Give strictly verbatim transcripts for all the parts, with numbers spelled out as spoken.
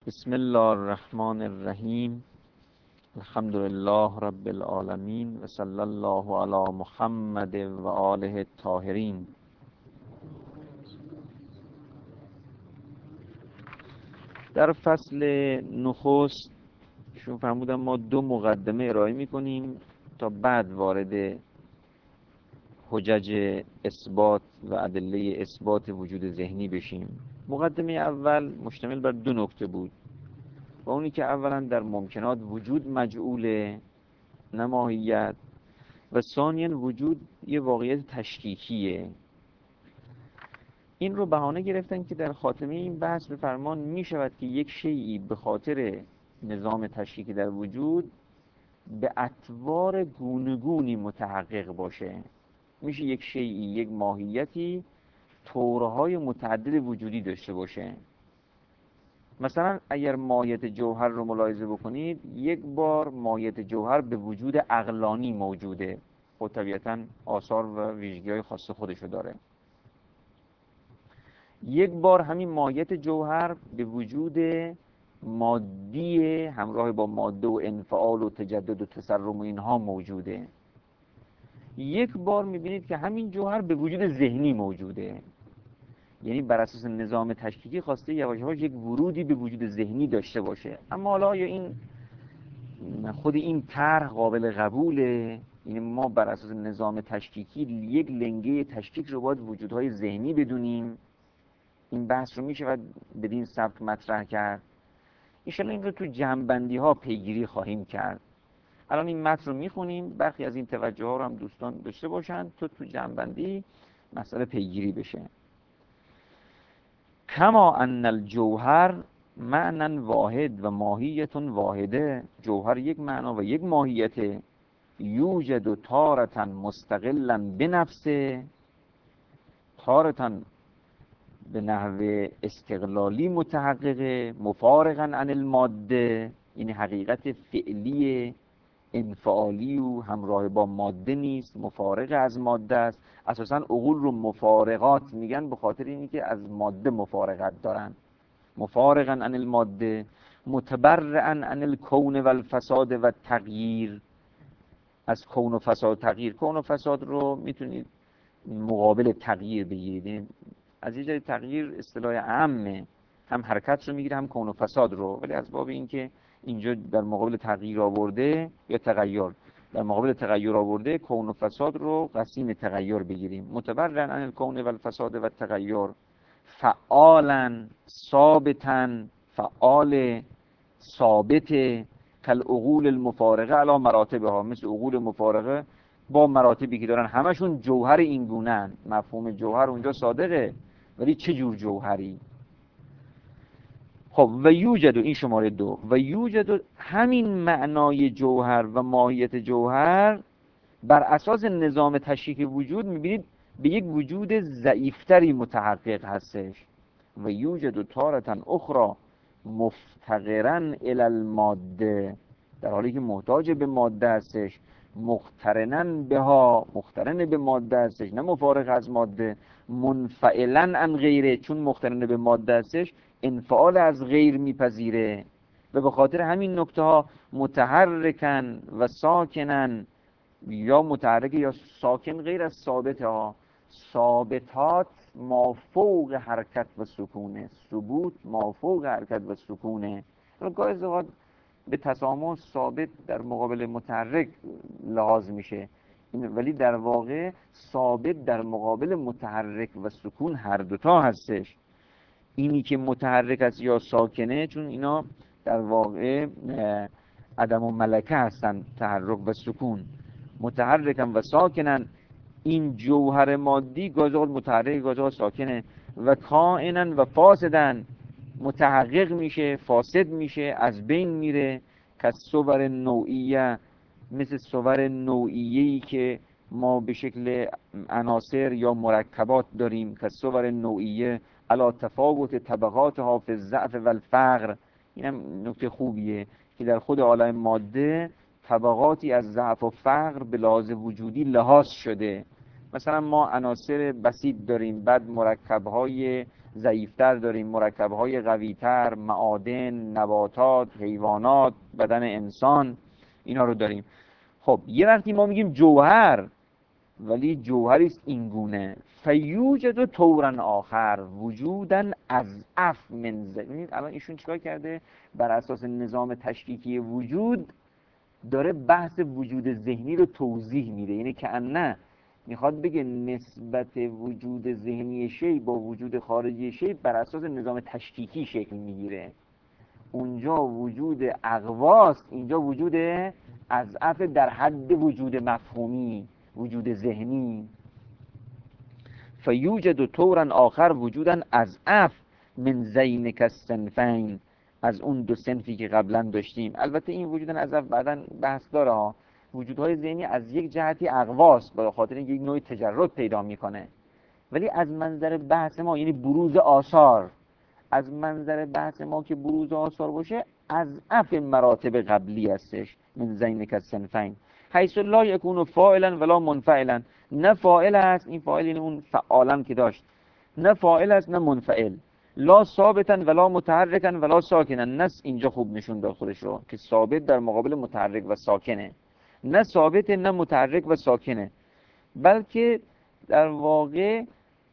بسم الله الرحمن الرحیم. الحمد لله رب العالمین و صلی الله علی محمد و آله الطاهرین. در فصل نخست شون فرمودم ما دو مقدمه ارائه میکنیم تا بعد وارد حجج اثبات و ادله اثبات وجود ذهنی بشیم. مقدمه اول مشتمل بر دو نکته بود و اونی که اولا در ممکنات وجود مجعول نه ماهیت و ثانیاً وجود یه واقعیت تشکیکیه. این رو بهانه گرفتن که در خاتمه این بحث به فرمان می شود که یک شیئی به خاطر نظام تشکیکی در وجود به اطوار گونگونی متحقق باشه. میشه یک شیئی، یک ماهیتی طورهای متعدد وجودی داشته باشه. مثلا اگر ماهیت جوهر رو ملاحظه بکنید، یک بار ماهیت جوهر به وجود عقلانی موجوده، خود طبیعتاً آثار و ویژگی‌های خاص خودشو داره. یک بار همین ماهیت جوهر به وجود مادی همراه با ماده و انفعال و تجدد و تسرم و اینها موجوده. یک بار میبینید که همین جوهر به وجود ذهنی موجوده، یعنی بر اساس نظام تشکیکی خواسته یواش یواش یک ورودی به وجود ذهنی داشته باشه. اما حالا یا این خود این طرح قابل قبوله، یعنی ما بر اساس نظام تشکیکی یک لنگه تشکیک رو باید وجودهای ذهنی بدونیم. این بحث رو میشه بدین سبک مطرح کرد. انشالله این رو تو جمع‌بندی ها پیگیری خواهیم کرد. الان این متن رو میخونیم، برخی از این توجه ها رو هم دوستان داشته باشن تو تو جمع‌بندی مسئله پیگیری بشه. کما ان الجوهر معنی واحد و ماهیت واحده، جوهر یک معنا و یک ماهیت، یوجد تارة مستقلا بنفسه، تارة به نحو استقلالی متحققه، مفارقا عن الماده، یعنی حقیقت فعلی انفعالی و همراه با ماده نیست، مفارق از ماده است. اساساً عقول رو مفارقات میگن به خاطر اینی که از ماده مفارقت دارن. مفارقاً عن الماده، متبرعاً عن الکون و الفساد و تغییر، از کون و فساد تغییر. کون و فساد رو میتونید مقابل تغییر بگیرید. از یه جای تغییر اصطلاح عامه، هم حرکت رو میگیره هم کون و فساد رو، ولی از باب اینکه اینجا در مقابل تغییر آورده یا تغییر در مقابل تغییر آورده، کون و فساد رو قسیم تغییر بگیریم. متبرعاً عن الکون و الفساد و تغییر، فعالاً ثابتاً، فعال ثابت، کالعقول المفارقه علی مراتبها، مثل عقول مفارقه با مراتبی که دارن همشون جوهر این گونه‌اند. مفهوم جوهر اونجا صادقه، ولی چه جور جوهری؟ خب و یوجد، این شماره دو، و یوجد، همین معنای جوهر و ماهیت جوهر بر اساس نظام تشکیک وجود میبینید به یک وجود ضعیفتری متحقق هستش. و یوجد تارة اخرى مفتقراً الی الماده، در حالی که محتاج به ماده هستش، مقترناً بها، مقترن به ماده هستش نه مفارق از ماده، منفعلاً عن غیره، چون مقترن به ماده هستش انفعال از غیر میپذیره و به خاطر همین نکته ها متحرکن و ساکنن، یا متحرک یا ساکن غیر از ثابت ها. ثابتات مافوق حرکت و سکونه، ثبوت مافوق حرکت و سکونه. گاهی اوقات به تسامح ثابت در مقابل متحرک لحاظ میشه، ولی در واقع ثابت در مقابل متحرک و سکون هر دوتا هستش. اینی که متحرک است یا ساکنه، چون اینا در واقع عدم و ملکه هستن، تحرک و سکون. متحرکن و ساکنن، این جوهر مادی گاهی اوقات متحرک گاهی اوقات ساکنه. و کائنن و فاسدن، متحقق میشه فاسد میشه از بین میره. که صور نوعیه، مثل صور نوعیه‌ای که ما به شکل عناصر یا مرکبات داریم. که صور نوعیه علی تفاوت طبقاتها فی الضعف و الفقر. اینم نکته خوبیه که در خود عالم ماده طبقاتی از ضعف و فقر به لحاظ وجودی لحاظ شده. مثلا ما عناصر بسیط داریم، بعد مرکب‌های ضعیفتر داریم، مرکب‌های قوی‌تر، معادن، نباتات، حیوانات، بدن انسان، اینا رو داریم. خب یه وقتی ما میگیم جوهر، ولی جوهری است اینگونه، فیوجد طورا آخر وجودن اضعف من ذ. ببینید الان ایشون چیکار کرده؟ بر اساس نظام تشکیکی وجود داره بحث وجود ذهنی رو توضیح میده، یعنی که نه میخواد بگه نسبت وجود ذهنی شی با وجود خارجی شی بر اساس نظام تشکیکی شکل میگیره. اونجا وجود اقواست، اینجا وجود اضعف در حد وجود مفهومی، وجود ذهنی. فیوجد طورا آخر وجودا اضعف من ذینک الصنفین، از اون دو صنفی که قبلا داشتیم. البته این وجود اضعف بعداً بحث داره ها. وجودهای ذهنی از یک جهتی اقواست، به خاطر اینکه یک نوع تجرد پیدا میکنه، ولی از منظر بحث ما یعنی بروز آثار، از منظر بحث ما که بروز آثار باشه از اف مراتب قبلی هستش. من ذینک الصنفین حیث لا یکون فاعلا ولا منفعلا، نه فاعل است، این فاعل یعنی اون فعالا که داشت، نه فاعل است نه منفعل، لا ثابتا ولا متحرکا ولا ساکنا، نه اینجا خوب نشون داد خودش رو که ثابت در مقابل متحرک و ساکنه، نه ثابت نه متحرک و ساکنه، بلکه در واقع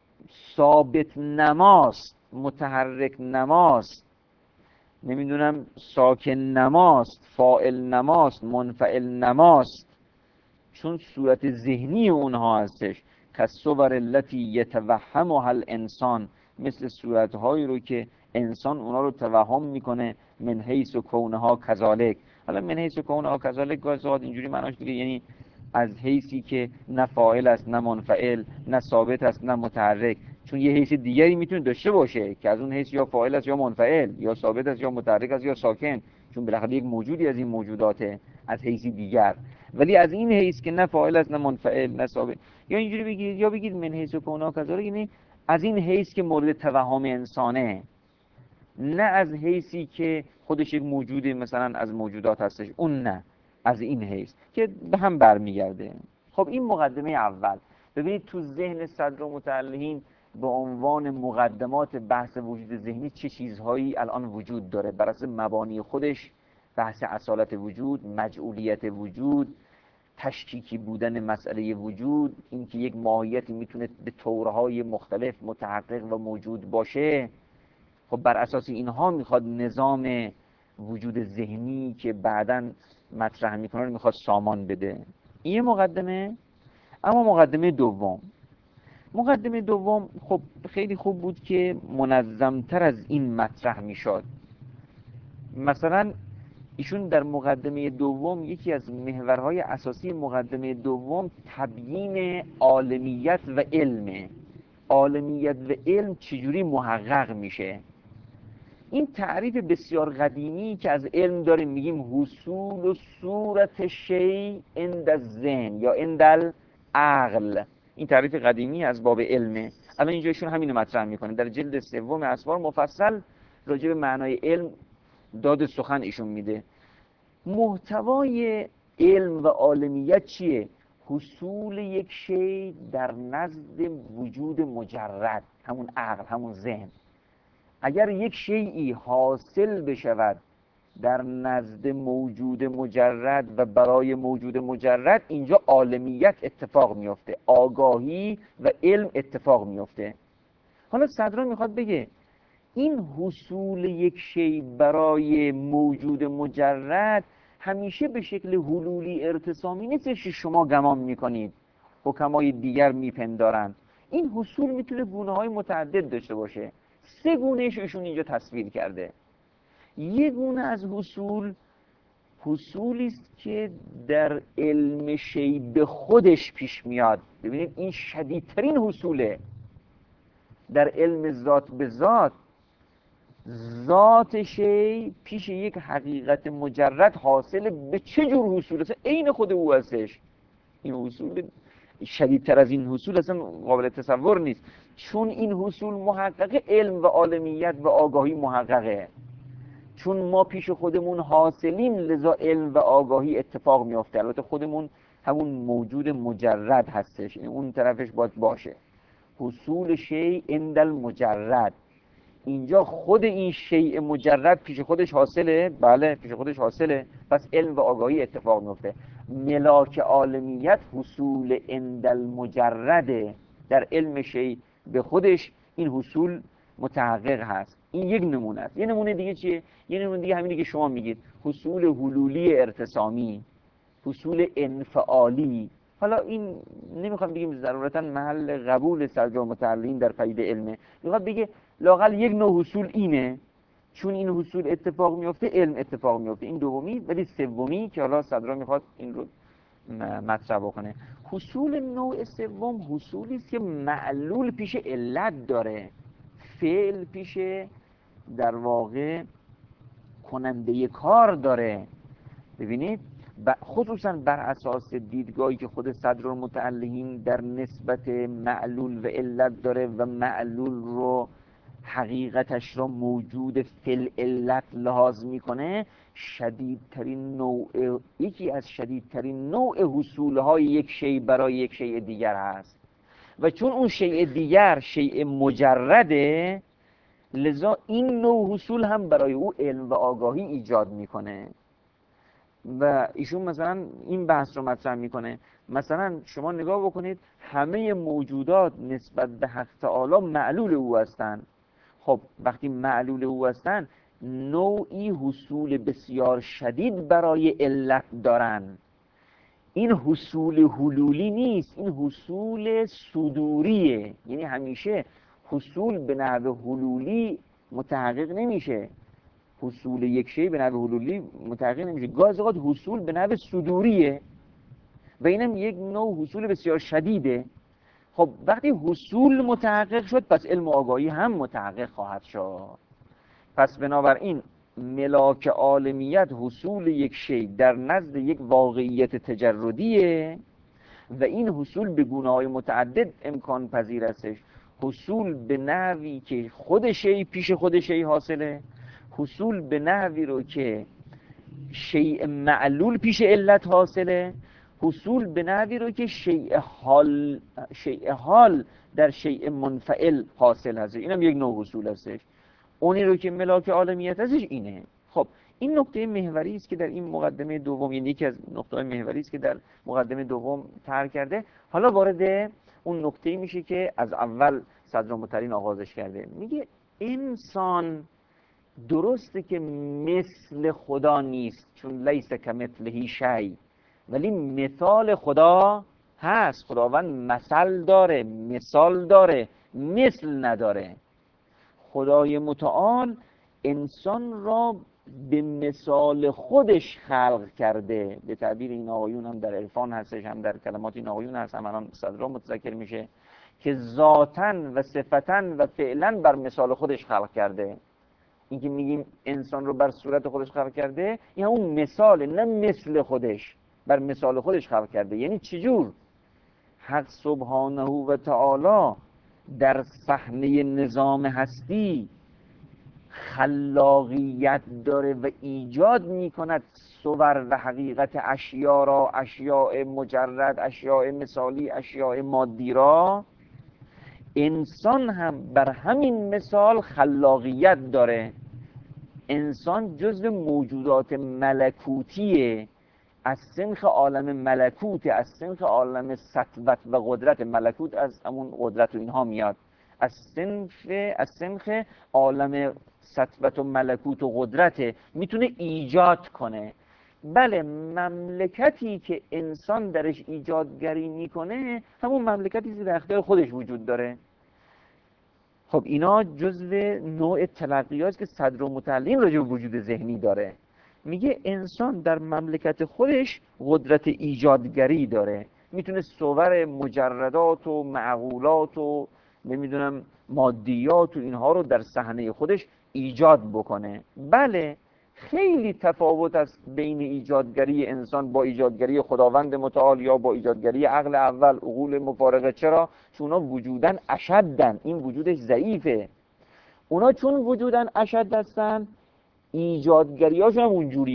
ثابت نماست، متحرک نماست، نمیدونم ساکن نماست، فاعل نماست، منفعل نماست، چون صورت ذهنی اونها هستش. کالصور التي یتوهمها الانسان، مثل صورتهایی رو که انسان اونا رو توهم میکنه، من حیث و کونها کذالک. حالا من حیث و کونها کذالک گاهی اینجوری معناش دیگه، یعنی از حیثی که نه فاعل است نه منفعل، نه ثابت است نه متحرک، چون یه حیث دیگری میتونه داشته باشه که از اون حیث یا فاعل است یا منفعل، یا ثابت است یا متحرک است یا ساکن، چون بالاخره یک موجودی از این موجوداته از حیث دیگر. ولی از این حیث که نه فاعل است نه منفعل نه ثابت، یا اینجوری بگید یا بگید من حیث و کونها کذالک، یعنی از این حیث که مورد توهم انسانه، نه از حیثی که خودش یک موجود مثلا از موجودات هستش، اون نه، از این حیث که به هم برمیگرده. خب این مقدمه اول. ببینید تو ذهن صدر متعلهین به عنوان مقدمات بحث وجود ذهنی چه چیزهایی الان وجود داره بر اساس مبانی خودش: بحث اصالت وجود، مجعولیت وجود، تشکیکی بودن مسئله وجود، اینکه یک ماهیتی میتونه به طورهای مختلف متحقق و موجود باشه. خب بر اساس اینها میخواد نظام وجود ذهنی که بعداً مطرح میکنه رو میخواد سامان بده. این مقدمه. اما مقدمه دوم، مقدمه دوم خب خیلی خوب بود که منظمتر از این مطرح میشد. مثلا ایشون در مقدمه دوم یکی از محورهای اساسی مقدمه دوم تبیین عالمیت و علمه. عالمیت و علم چجوری محقق میشه؟ این تعریف بسیار قدیمی که از علم داریم، میگیم حصول و صورت شیء عند الذهن یا عند العقل. این تعریف قدیمی از باب علمه. الان اینجا ایشون همین رو مطرح میکنه. در جلد سوم اسرار مفصل راجع به معنای علم داد سخن ایشون میده. محتوای علم و عالمیت چیه؟ حصول یک شیء در نزد وجود مجرد، همون عقل، همون ذهن. اگر یک شیئی حاصل بشود در نزد موجود مجرد و برای موجود مجرد، اینجا عالمیت اتفاق میفته، آگاهی و علم اتفاق میفته. حالا صدرا میخواد بگه این حصول یک شیء برای موجود مجرد همیشه به شکل حلولی ارتسامی نیستش که شما گمان میکنید، حکمای دیگر میپندارند. این حصول میتونه گونه‌های متعدد داشته باشه. سه گونه‌اش ایشون اینجا تصویر کرده. یک گونه از حصول، حصولی است که در علم شیء به خودش پیش میاد. ببینید این شدیدترین حصوله. در علم ذات به ذات، ذات شیء پیش یک حقیقت مجرد حاصل به چه جور حصول است؟ عین خود او هستش. این حصول شدیدتر از این حصول اصلا قابل تصور نیست، چون این حصول محققه، علم و عالمیت و آگاهی محققه. چون ما پیش خودمون حاصلیم، لذا علم و آگاهی اتفاق میافته. البته خودمون همون موجود مجرد هستش، اون طرفش باید باشه. حصول شیء عند المجرد، اینجا خود این شیء مجرد پیش خودش حاصله، بله پیش خودش حاصله، پس علم و آگاهی اتفاق میفته. ملاک عالمیت حصول عند المجرده، در علم شیء به خودش این حصول متحقق هست. این یک نمونه است. یه نمونه دیگه چیه؟ یه نمونه دیگه همینی که شما میگید، حصول حلولی ارتسامی، حصول انفعالی. حالا این نمیخوام بگیم ضرورتا محل قبول سرجام متعلقین در پدیده علمه، میخوام بگه لاقل یک نوع حصول اینه، چون این حصول اتفاق میفته علم اتفاق میفته. این دومی. ولی سومی که حالا صدرا میخواد این رو مطرح بکنه، حصول نوع سوم حصولی است که معلول پیش علت داره، فعل پیش در واقع کننده کار داره. ببینید خصوصا بر اساس دیدگاهی که خود صدرالمتعلقین در نسبت معلول و علت داره و معلول رو حقیقتش رو موجود فی علت لحاظ میکنه، شدیدترین نوع، یکی از شدیدترین نوع حصولهای یک شیء برای یک شیء دیگر هست. و چون اون شیء دیگر شیء مجرده، لذا این نوع حصول هم برای او علم و آگاهی ایجاد میکنه. و ایشون مثلا این بحث رو مطرح میکنه، مثلا شما نگاه بکنید همه موجودات نسبت به حق تعالی معلول او هستند. خب وقتی معلول او هستند، نوعی حصول بسیار شدید برای علت دارن. این حصول حلولی نیست، این حصول صدوریه. یعنی همیشه حصول به نحو حلولی متحقق نمیشه، حصول یک شیء به نحو حلولی متحقق نمیشه، گاز اوقات حصول به نحو صدوریه و اینم یک نوع حصول بسیار شدیده. خب وقتی حصول متحقق شد، پس علم و آگاهی هم متحقق خواهد شد. پس بنابراین ملاک عالمیت حصول یک شیء در نزد یک واقعیت تجردیه و این حصول به گونه‌های متعدد امکان پذیر استش. حصول به نحوی که خود شیء پیش خود شیء حاصله، حصول به نحوی رو که شیء معلول پیش علت حاصله، حصول به نحوی رو که شیء حال شیء حال در شیء منفعل حاصل هست. اینم یک نوع حصول هستش. اونی رو که ملاک عالمیت هستش اینه. خب این نکته محوری است که در این مقدمه دوم، یعنی یکی از نقطه‌های محوری است که در مقدمه دوم طرح کرده. حالا وارد اون نکته میشه که از اول صدرالمتعلقین آغازش کرده. میگه انسان درسته که مثل خدا نیست، چون لیس کمثله شیء، ولی مثال خدا هست. خداوند مثل داره، مثال داره، مثل نداره. خدای متعال انسان را به مثال خودش خلق کرده. به تعبیر این آقایون هم در عرفان هستش، هم در کلمات این آقایون هست، هم الان صدرا متذکر میشه که ذاتاً و صفتاً و فعلاً بر مثال خودش خلق کرده. این که میگیم انسان رو بر صورت خودش خلق کرده، این همون مثاله، نه مثل خودش، بر مثال خودش خلق کرده. یعنی چجور؟ حق سبحانه و تعالی در صحنه نظام هستی خلاقیت داره و ایجاد میکند صور و حقیقت اشیا را، اشیاء مجرد، اشیاء مثالی، اشیاء مادی را. انسان هم بر همین مثال خلاقیت داره. انسان جزو موجودات ملکوتیه، از سنخ عالم ملکوت، از سنخ عالم سطوت و قدرت. ملکوت از همون قدرت و اینها میاد، از سنف از سنخ عالم سطوت و ملکوت و قدرت، میتونه ایجاد کنه. بله، مملکتی که انسان درش ایجادگری میکنه همون مملکتی که در اختیار خودش وجود داره. خب اینا جزو نوع تلقیات که صدرالمتعلقین راجع به وجود ذهنی داره. میگه انسان در مملکت خودش قدرت ایجادگری داره، میتونه صور مجردات و معقولات و نمیدونم مادیات و اینها رو در صحنه خودش ایجاد بکنه. بله، خیلی تفاوت است بین ایجادگری انسان با ایجادگری خداوند متعال یا با ایجادگری عقل اول، عقول مفارقه. چرا؟ چون اونا وجودن اشدن، این وجودش ضعیفه. اونا چون وجودن اشد هستن، ایجادگریاشون هم اونجوریه،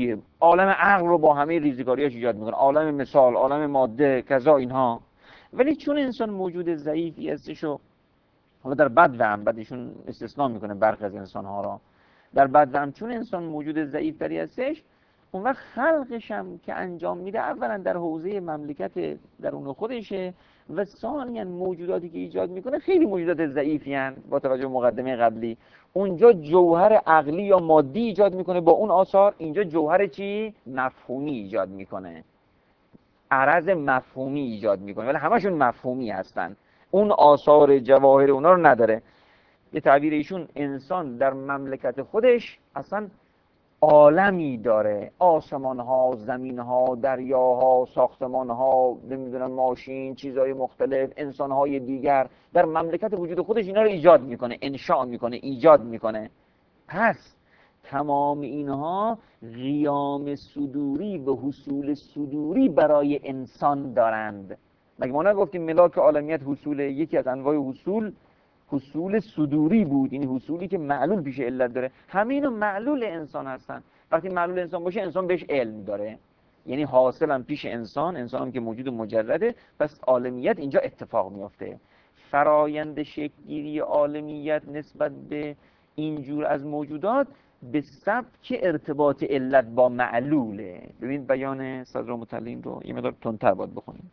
عالم عقل رو با همه ریزگاریاش ایجاد میکنه، عالم مثال، عالم ماده، کذا اینها. ولی چون انسان موجود ضعیفی هستش و حالا در بد و هم بدشون استثناء میکنه برخی از انسانها را، در بد و هم چون انسان موجود ضعیف تری هستش، اون وقت خلقش هم که انجام میده اولا در حوزه مملکت درون خودشه و ثانیا موجوداتی که ایجاد میکنه خیلی موجودات ضعیفی هستند. با توجه به مقدمه قبلی اونجا جوهر عقلی یا مادی ایجاد میکنه با اون آثار، اینجا جوهر چی؟ مفهومی ایجاد میکنه، عرض مفهومی ایجاد میکنه، ولی همشون مفهومی هستن، اون آثار جواهر اونا رو نداره. به تعبیر ایشون انسان در مملکت خودش اصلا عالمی داره، آسمان ها، زمین ها، دریاها، ساختمان ها، نمیدونم ماشین، چیزهای مختلف، انسان های دیگر، در مملکت وجود خودش اینا رو ایجاد میکنه، انشاء میکنه، ایجاد میکنه. پس تمام اینها قیام صدوری و حصول صدوری برای انسان دارند. مگه ما نگفتیم ملاک عالمیت حصول، یکی از انواع حصول حصول صدوری بود، این حصولی که معلول پیش علت داره، همه اینا معلول انسان هستن. وقتی معلول انسان باشه انسان بهش علم داره، یعنی حاصلا پیش انسان، انسان هم که موجود مجرده، پس عالمیت اینجا اتفاق میفته. فرایند شکل‌گیری عالمیت نسبت به اینجور از موجودات به سبک ارتباط علت با معلوله. ببین بیان صدر متعلم رو یه مقدار تندتر باید بخونیم.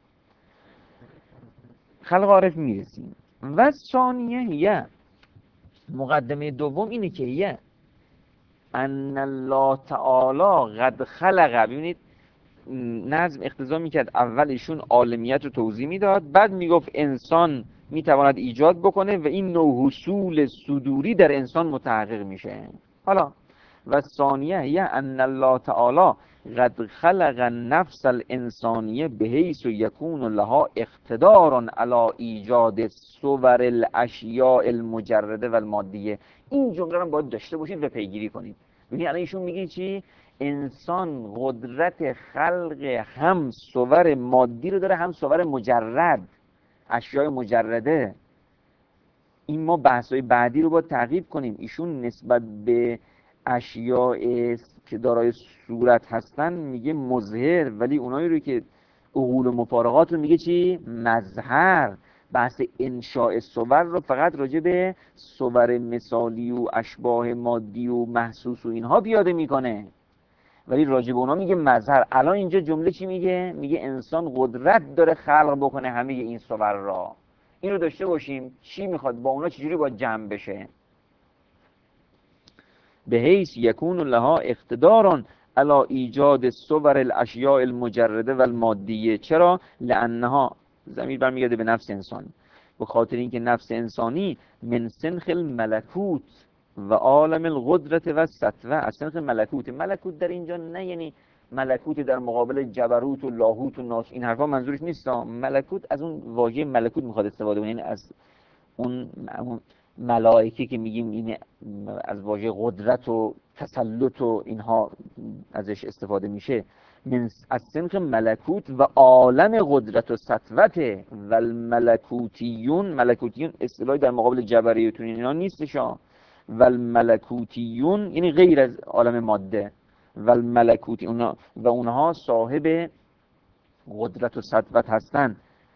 خلق عارف میرسیم. و ثانیه یه مقدمه دوم اینه که یه ان الله تعالی قد خلق، ببینید نظم اقتضا میکرد اولشون عالمیت رو توضیح میداد، بعد میگفت انسان میتواند ایجاد بکنه و این نوع حصول صدوری در انسان متحقق میشه. حالا و ثانیه یه ان الله تعالی قد خلق النفس الانسانیه بحیث یکون لها اقتدار علی ایجاد صور الاشیاء المجرده و المادیه. این جمله رو باید داشته باشید و پیگیری کنید. ببینید الان ایشون میگه چی؟ انسان قدرت خلق هم صور مادی رو داره هم صور مجرد، اشیاء مجرده. این ما بحث‌های بعدی رو باید تعقیب کنیم. ایشون نسبت به اشیاء که دارای صورت هستن میگه مظهر، ولی اونایی رو که عقول و مفارقات رو میگه چی؟ مظهر. بحث انشاء صور رو فقط راجع به صور مثالی و اشباه مادی و محسوس و اینها بیاده میکنه، ولی راجع به اونا میگه مظهر. الان اینجا جمله چی میگه؟ میگه انسان قدرت داره خلق بکنه همه این صور را. این رو داشته باشیم چی میخواد با اونا چجوری باید جمع بشه. به حیث یکون لها اقتداران علی ایجاد صور الاشیاء المجرده و المادیه. چرا؟ لانها، ضمیر برمیگرده به نفس انسان، به خاطر اینکه نفس انسانی من سنخ الملکوت و عالم القدرت و سطوه، از سنخ ملکوت. ملکوت در اینجا نه یعنی ملکوت در مقابل جبروت و لاهوت و ناس، این حرفا منظورش نیست. ملکوت از اون واژه ملکوت میخواد استفاده کنه، یعنی از اون ملائکه که میگیم این از واژه قدرت و تسلط و اینها ازش استفاده میشه. من از سنخ ملکوت و عالم قدرت و سطوت و الملکوتیون. ملکوتیون اصطلاحی در مقابل جبریتون اینا نیستشان. و الملکوتیون یعنی غیر از عالم ماده. و الملکوتی اونا و اونها صاحب قدرت و سطوت هستن.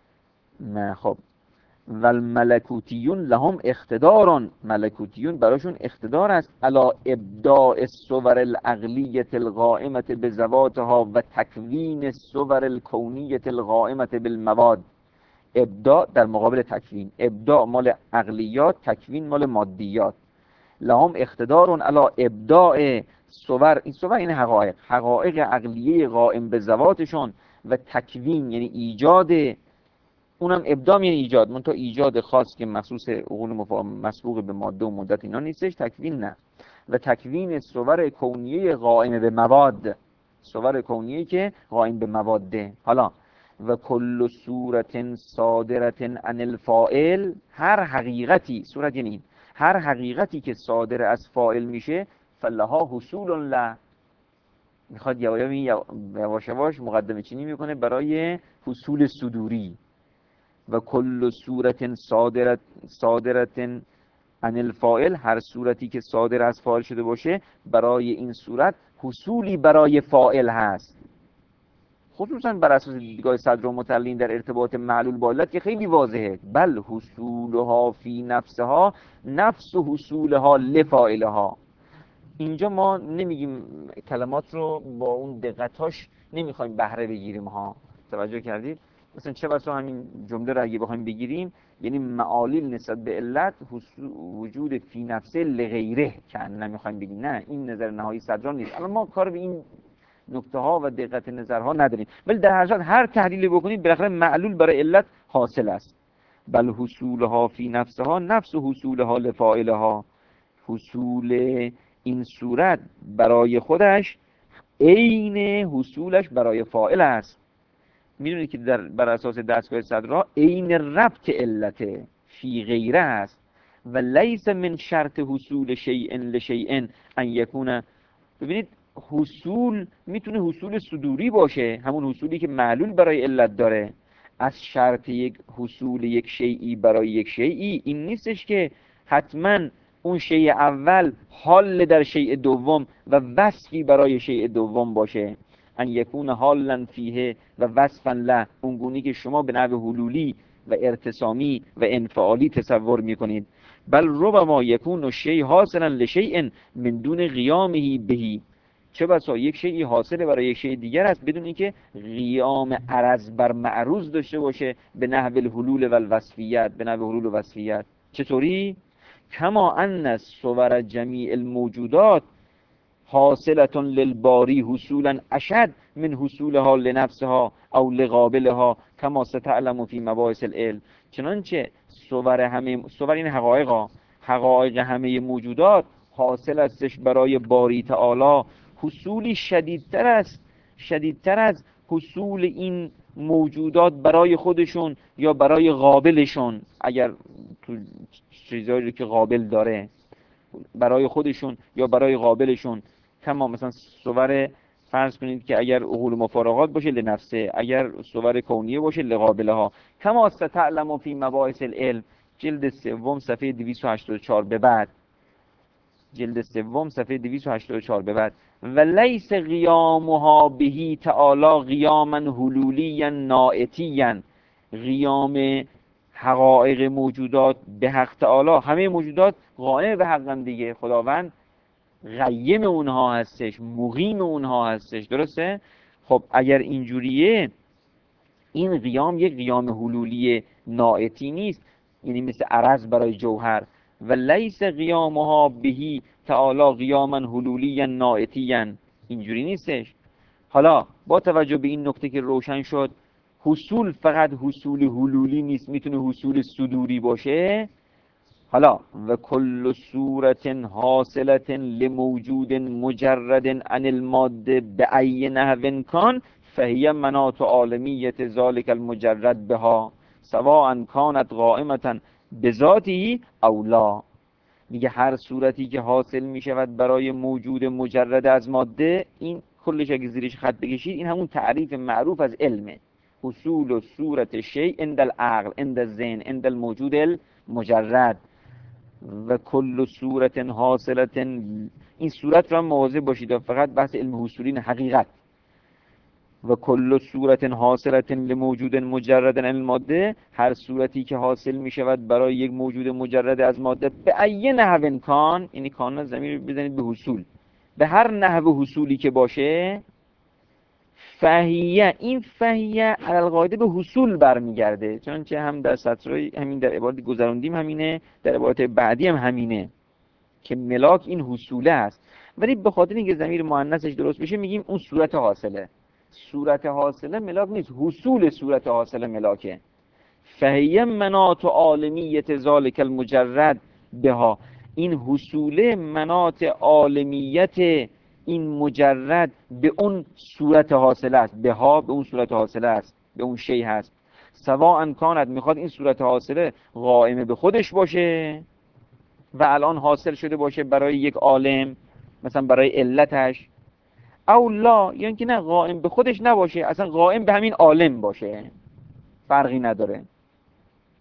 نه خب و الملکوتیون لهم اقتدارون، ملکوتیون براشون اقتدار است علی ابداع الصور العقلیه القائمه بذواتها و تکوین الصور الکونیه القائمه بالمواد. ابداع در مقابل تکوین، ابداع مال عقلیات، تکوین مال مادیات. لهم اقتدارون علی ابداع صور، این صور این حقایق، حقایق عقلیه قائم به ذواتشون، و تکوین یعنی ایجاد، اونم ابداع یعنی ایجاد، منتها ایجاد خاص که مخصوص عقول مسبوق به ماده و مدت اینا نیستش، تکوین نه. و تکوین صور کونیه قائم به مواد، صور کونیه که قائم به ماده. حالا و کل صورت صادرت عن الفاعل، هر حقیقتی، صورت یعنی هر حقیقتی که صادر از فاعل میشه، فلها حصول له. میخواد یواش یواش مقدمه چینی میکنه برای حصول صدوری. و کل صورت صادرت صادرت عن الفاعل، هر صورتی که صادر از فاعل شده باشه، برای این صورت حصولی برای فاعل هست، خصوصا بر اساس دیدگاه صدر و متعلین در ارتباط معلول با علت که خیلی واضحه. بل حصولها فی نفسها نفس حصولها لفاعلها. اینجا ما نمیگیم کلمات رو با اون دقتاش نمیخوایم بهره بگیریم ها، توجه کردید؟ مثلا چه بسا همین جمله رو اگه بخوایم بگیریم، یعنی معالیل نسبت به علت وجود فی نفسه لغیره که نمیخوایم بگیم، نه این نظر نهایی صدران نیست. الان ما کار به این نکته ها و دقت نظرها نداریم، ولی در هر صورت هر تحلیلی بکنید بالاخره معلول برای علت حاصل است. بل حصولها فی نفسها نفس حصولها لفاعلها. حصول این صورت برای خودش عین حصولش برای فاعل است. میدونید که در بر اساس دستگاه صدرها عین ربط علت فی غیره است و لیس من شرط حصول شیء لشیء ان یکون. ببینید حصول میتونه حصول صدوری باشه، همون حصولی که معلول برای علت داره. از شرط یک حصول یک شیئی برای یک شیئی این نیستش که حتما اون شیء اول حال در شیء دوم و وصفی برای شیء دوم باشه. ان یکون حالا فیه و وصفا له، اونگونی که شما به نحو حلولی و ارتسامی و انفعالی تصور میکنید. بل ربما یکون شیء حاصلا لشیء من دون قیامه بهی. چه بسا یک شیئی حاصل برای یک شیء دیگر است بدون اینکه قیام عرض بر معروض داشته باشه به نحو الحلول و الوصفیت، به نحو حلول و وصفیت. چطوری؟ کما ان صور جمیع الموجودات حاصلة للباری حصولا اشد من حصولها لنفسها او لقابلها کما ستعلم فی مباحث العلم. چنانچه صور همه صور این حقایق حقایق همه موجودات حاصل استش برای باری تعالی حصولی شدیدتر است شدیدتر از حصول این موجودات برای خودشون یا برای قابلشون، اگر تو چیزایی که قابل داره برای خودشون یا برای قابلشون. کما مثلا صور فرض کنید که اگر عقول مفارقات باشه لنفسه، اگر صور کونیه باشه لقابلها. کما ستعلم فی مباحث العلم، جلد سوم صفحه دویست و هشتاد و چهار به بعد، جلد سوم صفحه دویست و هشتاد و چهار به بعد. و لیس قیامها بهی تعالی قیاما حلولیا نائتیا. قیام حقایق موجودات به حق تعالی، همه موجودات قائم به حقن دیگه، خداوند قیم اونها هستش، مقیم اونها هستش، درسته؟ خب اگر اینجوریه این قیام یک قیام حلولی نائتی نیست، یعنی مثل عرض برای جوهر. و لیس قیامها بهی تعالی قیاما حلولیا نائتیا، اینجوری نیستش. حالا با توجه به این نکته که روشن شد حصول فقط حصول حلولی نیست، میتونه حصول صدوری باشه. حالا و کل صورت حاصلت لموجود مجرد عن الماده به ای نحو کان فهی مناط عالمیت ذالک المجرد بها سواء کانت قائمتا بذاته او لا. میگه هر صورتی که حاصل میشود برای موجود مجرد از ماده، این کلش اگه زیرش خط بکشید این همون تعریف معروف از علمه. حصول و صورت شیء عند العقل عند الذهن عند الموجود المجرد. و کل صورت حاصلت، این صورت رو هم مواظب باشید فقط بحث علم حصولین حقیقت. و کل صورت حاصلت لموجود مجرد عن الماده، هر صورتی که حاصل می شود برای یک موجود مجرد از ماده به ای نحو کان، یعنی کان ضمیر بزنید به حصول، به هر نحو حصولی که باشه. فهیه، این فهیه علی القاعده به حصول برمیگرده، چنانچه هم در سطرهای همین در عبارت گذروندیم همینه، در عبارت بعدی هم همینه که ملاک این حصوله است. ولی به خاطر اینکه ضمیر مؤنثش درست بشه میگیم اون صورت حاصله. صورت حاصله ملاک نیست، حصول صورت حاصله ملاکه. فهیه مناط عالمیت ذالک المجرد بها، این حصوله مناط عالمیت این مجرد به اون صورت حاصله است، بها به اون صورت حاصله است، به اون شی هست. سواء کانت، میخواد این صورت حاصله قائمه به خودش باشه و الان حاصل شده باشه برای یک عالم، مثلا برای علتش، او لا، یعنی که نه قائم به خودش نباشه، اصلا قائم به همین عالم باشه، فرقی نداره.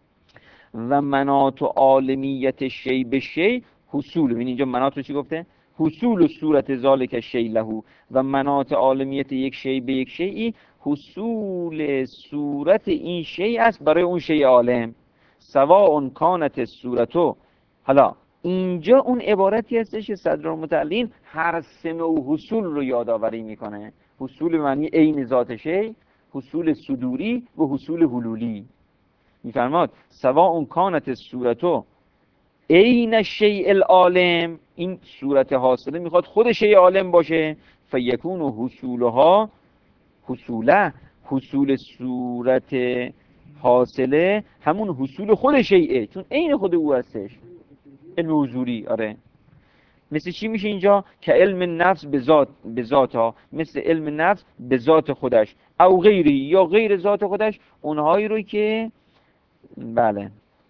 و مناط عالمیت شی به شی حصول، ببین اینجا مناط رو چی گفته؟ حصول صورت ذالک شیء له و مناط عالمیت یک شیء به یک شیئی حصول صورت این شیء است برای اون شیء عالم. سواء کانت صورتو. حالا اینجا اون عبارتی هستش که صدرالمتعلین هر سه نوع حصول رو یادآوری میکنه. حصول معنی عین ذات شیء، حصول صدوری و حصول حلولی. میفرماد سواء کانت صورتو عین شیء العالم، این صورت حاصله میخواد خود شیء عالم باشه. فیکون حصولها حصوله، حصول صورت حاصله همون حصول خود شیء، چون عین خود او هستش، علم حضوری. آره مثل چی میشه اینجا؟ که علم نفس به ذات به ذاتها، مثل علم نفس به ذات خودش، او غیری یا غیر ذات خودش، اونهایی رو که بله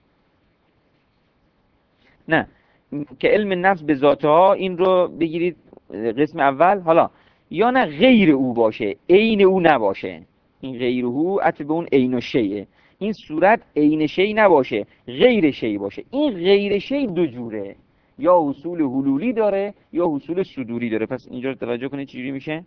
نه که علم نفس به ذاتها این رو بگیرید قسم اول. حالا یا نه غیر او باشه عین او نباشه، این غیر او عطف به اون عین و شیء، این صورت عین شیء نباشه غیر شیء باشه. این غیر شیء دو جوره، یا حصول حلولی داره یا حصول صدوری داره. پس اینجا رو توجه کنید چجوری میشه.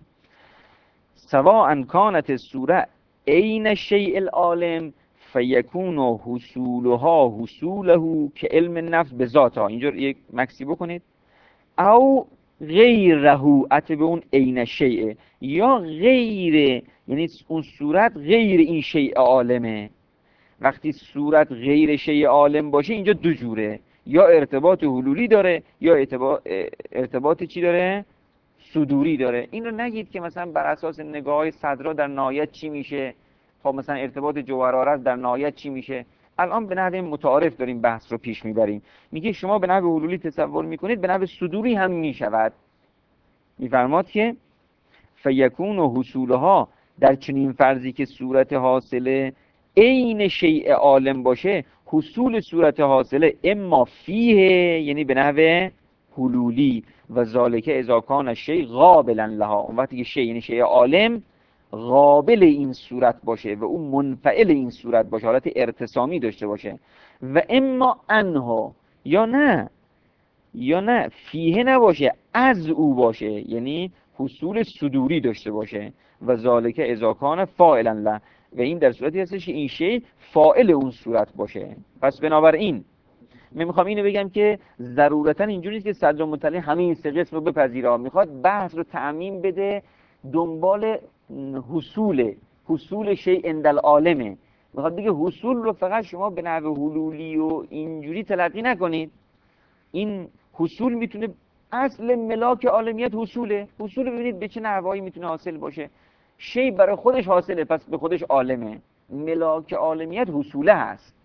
سواء کانت الصوره عین شیء العالم فیکون حصولها حصوله که علم نفس به ذاتها، اینجا یک مکسی بکنید، او غیره عطف به اون عین شیء، یا غیر یعنی اون صورت غیر این شیء عالمه. وقتی صورت غیر شیء عالم باشه اینجا دو جوره، یا ارتباط حلولی داره یا ارتباط, ارتباط چی داره؟ صدوری داره. این رو نگید که مثلا بر اساس نگاه های صدرا در نهایت چی میشه، خب مثلا ارتباط جوهرارت در نهایت چی میشه. الان به نحو متعارف داریم بحث رو پیش میبریم. میگه شما به نحو حلولی تصور میکنید، به نحو صدوری هم میشود. میفرماد که فیکون و حصولها، در چنین فرضی که صورت حاصله عین شیء عالم باشه، حصول صورت حاصله اما فیه یعنی به نحو حلولی و ذالک اذا کان شیء قابلا لها، اون وقتی که شیء یعنی شیء عالم قابل این صورت باشه و اون منفعل این صورت باشه، حالت ارتسامی داشته باشه. و اما انها، یا نه یا نه فیه نباشه از او باشه، یعنی حصول صدوری داشته باشه. و ذالک اذا کان فاعلا له، و این در صورتی هستش که این شیء فاعل اون صورت باشه. پس بنابراین من میخوام اینو بگم که ضرورتا اینجوری نیست که صدرالمتعلین همه این سه قسم رو بپذیره، میخواد بحث رو تعمیم بده دنبال حصول حصول شیء عند العالمه. میخواد بگه حصول رو فقط شما به نحو حلولی و اینجوری تلقی نکنید. این حصول میتونه اصل ملاک عالمیت حصوله. حصول ببینید به چه نحوایی میتونه حاصل باشه. شیء برای خودش حاصله پس به خودش عالمه. ملاک عالمیت حصوله هست.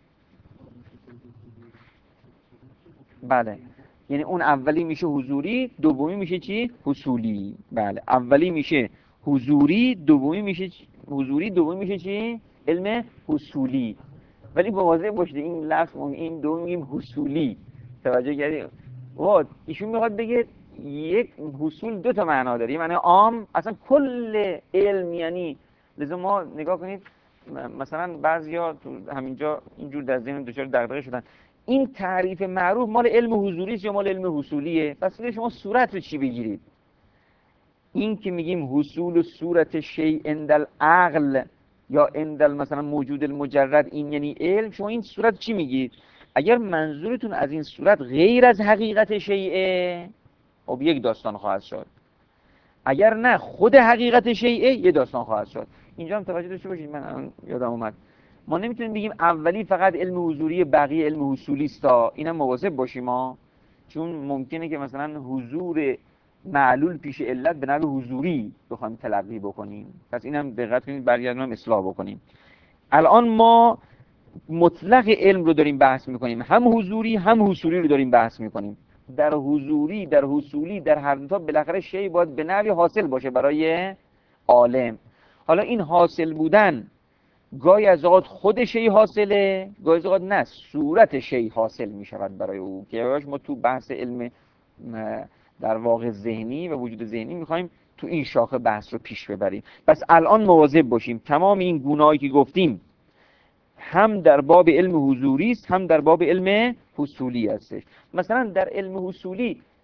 بله یعنی اون اولی میشه حضوری، دومی میشه چی؟ حصولی. بله اولی میشه حضوری، دومی میشه چی؟ حضوری، دومی میشه چی؟ علم حصولی. ولی واضح باشه این لفظ این دوم میگیم حصولی. توجه کردید؟ وا ایشون میخواد بگه یک حصول دو تا معنا داره. معنی عام اصلا کل علم، یعنی لازم ما نگاه کنید مثلا بعضیا تو همینجا اینجور در ذهن دچار دغدغه شدن، این تعریف معروف مال علم حضوری است یا مال علم حصولیه؟ پس شما صورت رو چی بگیرید؟ این که میگیم حصول صورت شیء عند العقل یا عند مثلا موجود المجرد، این یعنی علم، شما این صورت چی میگید؟ اگر منظورتون از این صورت غیر از حقیقت شیء، خب یک داستان خواهد شد. اگر نه خود حقیقت شیء، یه داستان خواهد شد. اینجا هم توجه داشته باشید، من یادم اومد ما نمیتونیم بگیم اولی فقط علم حضوری بقیه علم حصولی است. اینم مواظب باشیم ما، چون ممکنه که مثلا حضور معلول پیش علت به نحو حضوری بخوایم تلقی بکنیم. پس اینم دقت کنید برگردونم اصلاح بکنیم. الان ما مطلق علم رو داریم بحث میکنیم، هم حضوری هم حصولی رو داریم بحث میکنیم. در حضوری در حصولی در هر دو تا بالاخره شیء باید به نحوی حاصل باشه برای عالم. حالا این حاصل بودن گاهی از اوقات خود شیء حاصله، گاهی از اوقات نه صورت شیء حاصل می شود برای او، که ما تو بحث علم در واقع ذهنی و وجود ذهنی میخوایم تو این شاخه بحث رو پیش ببریم. پس الان مواظب باشیم تمام این گونه‌هایی که گفتیم هم در باب علم حضوری است هم در باب علم حصولی هستش. مثلا در علم حصولی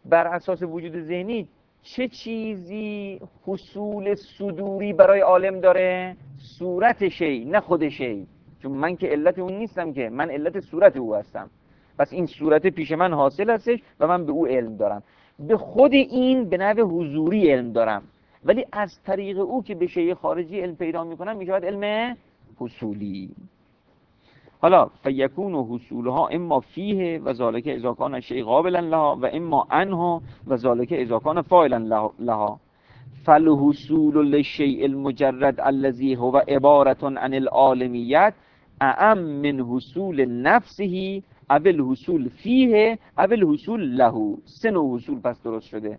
بر اساس وجود ذهنی چه چیزی حصول صدوری برای عالم داره؟ صورت شی، نه خود شی. چون من که علت اون نیستم، که من علت صورت او هستم. پس این صورت پیش من حاصل هستش و من به او علم دارم. به خود این به نحو حضوری علم دارم، ولی از طریق او که به شی خارجی علم پیدا میکنم میشود علم حصولی. حالا فیکون و حصولها اما فیه و ذالک اذا کان الشیء قابلا لها و اما عنها و ذالک اذا کان فاعلا لها. فالحصول للشیء المجرد الذي هو عبارة عن العالمیت اعم من حصول نفسه او الحصول فیه او الحصول له. سه نوع حصول پس درست شده.